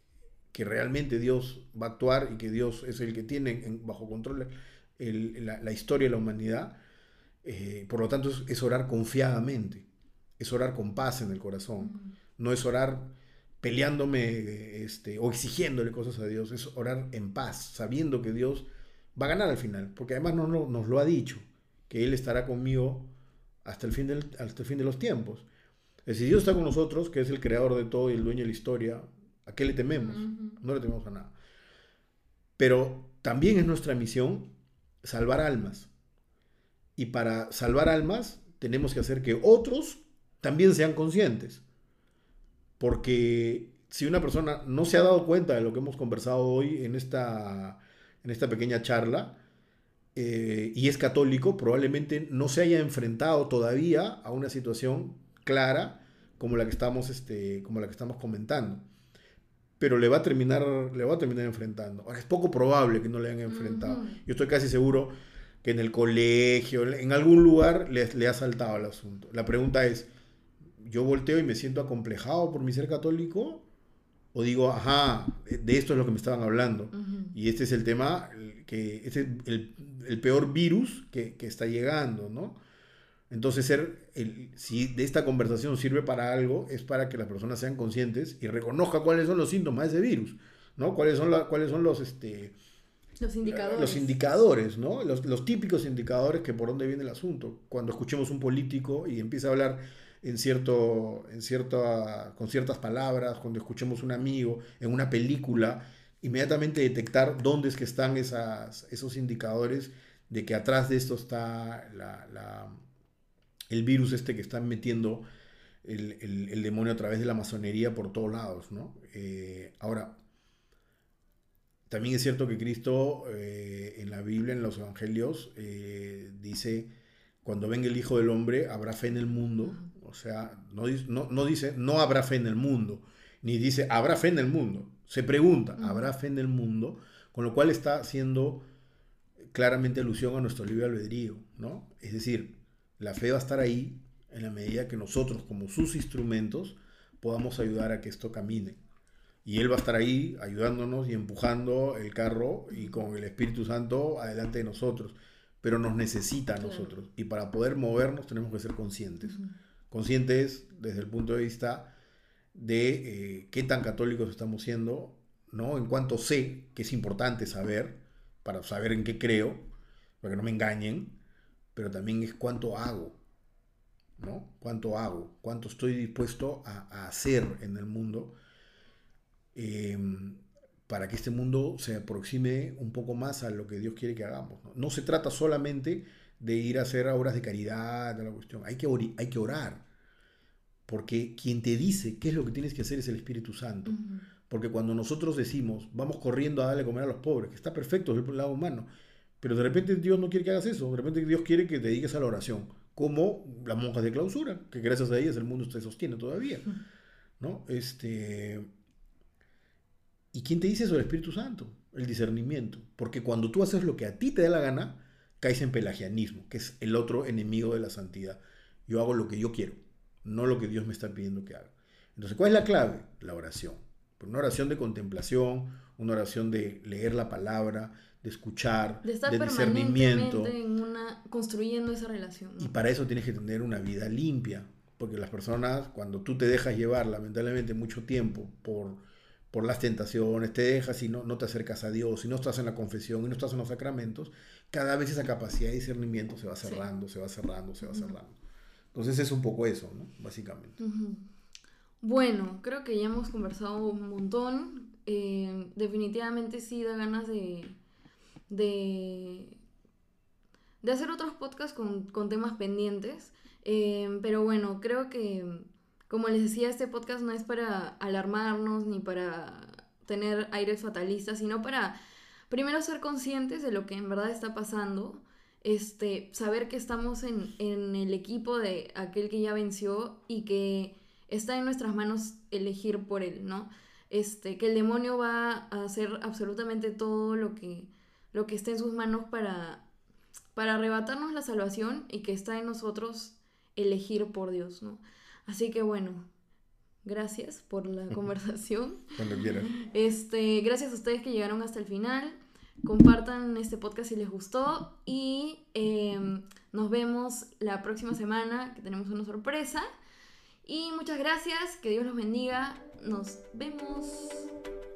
que realmente Dios va a actuar y que Dios es el que tiene bajo control la historia de la humanidad. Por lo tanto, es orar confiadamente, es orar con paz en el corazón, no es orar peleándome o exigiéndole cosas a Dios, es orar en paz, sabiendo que Dios va a ganar al final, porque además nos lo ha dicho, que Él estará conmigo hasta el fin de los tiempos. Si Dios está con nosotros, que es el creador de todo y el dueño de la historia, ¿a qué le tememos? No le tememos a nada. Pero también es nuestra misión salvar almas. Y para salvar almas tenemos que hacer que otros también sean conscientes. Porque si una persona no se ha dado cuenta de lo que hemos conversado hoy en esta pequeña charla, y es católico, probablemente no se haya enfrentado todavía a una situación clara como la que estamos comentando. Pero le va a terminar enfrentando. Ahora, es poco probable que no le hayan enfrentado. Yo estoy casi seguro que en el colegio, en algún lugar, le ha saltado el asunto. La pregunta es, ¿yo volteo y me siento acomplejado por mi ser católico? O digo, ajá, de esto es lo que me estaban hablando. Y este es el tema, este es el peor virus que está llegando, ¿no? Entonces, si de esta conversación sirve para algo, es para que las personas sean conscientes y reconozcan cuáles son los síntomas de ese virus, ¿no? Cuáles son los indicadores. Los indicadores, ¿no? Los típicos indicadores que por dónde viene el asunto. Cuando escuchemos un político y empieza a hablar con ciertas palabras, cuando escuchemos un amigo en una película, inmediatamente detectar dónde es que están esos indicadores de que atrás de esto está el virus que están metiendo el demonio a través de la masonería por todos lados, ¿no? Ahora, también es cierto que Cristo en la Biblia, en los Evangelios, dice, cuando venga el Hijo del Hombre, habrá fe en el mundo. O sea, no dice, no habrá fe en el mundo, ni dice, habrá fe en el mundo. Se pregunta, ¿habrá fe en el mundo? Con lo cual está haciendo claramente alusión a nuestro libre albedrío, ¿no? Es decir, la fe va a estar ahí en la medida que nosotros, como sus instrumentos, podamos ayudar a que esto camine. Y Él va a estar ahí ayudándonos y empujando el carro y con el Espíritu Santo adelante de nosotros. Pero nos necesita a nosotros. Y para poder movernos tenemos que ser conscientes. Conscientes desde el punto de vista de qué tan católicos estamos siendo, ¿no? En cuanto sé que es importante saber, para saber en qué creo, para que no me engañen, pero también es cuánto hago, ¿no? Cuánto hago, cuánto estoy dispuesto a hacer en el mundo, para que este mundo se aproxime un poco más a lo que Dios quiere que hagamos, ¿no? No se trata solamente de ir a hacer obras de caridad, de la cuestión. Hay que orar, porque quien te dice qué es lo que tienes que hacer es el Espíritu Santo. Porque cuando nosotros decimos, vamos corriendo a darle comer a los pobres, que está perfecto desde el lado humano, pero de repente Dios no quiere que hagas eso, de repente Dios quiere que te dediques a la oración, como las monjas de clausura, que gracias a ellas el mundo se sostiene todavía, ¿no? ¿Y quién te dice eso? El Espíritu Santo, el discernimiento. Porque cuando tú haces lo que a ti te da la gana, caes en pelagianismo, que es el otro enemigo de la santidad. Yo hago lo que yo quiero, no lo que Dios me está pidiendo que haga. Entonces, ¿cuál es la clave? La oración. Una oración de contemplación, una oración de leer la palabra, de escuchar, de estar de discernimiento. Construyendo esa relación, ¿no? Y para eso tienes que tener una vida limpia, porque las personas, cuando tú te dejas llevar, lamentablemente, mucho tiempo por las tentaciones, te dejas y no te acercas a Dios, y no estás en la confesión, y no estás en los sacramentos, cada vez esa capacidad de discernimiento se va cerrando, se va cerrando, se va cerrando. Entonces es un poco eso, ¿no? Básicamente. Bueno, creo que ya hemos conversado un montón. Definitivamente sí da ganas de hacer otros podcasts con temas pendientes. Pero bueno, creo que, como les decía, este podcast no es para alarmarnos ni para tener aires fatalistas, sino para primero ser conscientes de lo que en verdad está pasando. Saber que estamos en el equipo de aquel que ya venció y que está en nuestras manos elegir por él, ¿no? Que el demonio va a hacer absolutamente todo lo que esté en sus manos para arrebatarnos la salvación, y que está en nosotros elegir por Dios, ¿no? Así que bueno, gracias por la conversación. Cuando quieran. Gracias a ustedes que llegaron hasta el final. Compartan este podcast si les gustó y nos vemos la próxima semana, que tenemos una sorpresa. Y muchas gracias, que Dios los bendiga. Nos vemos.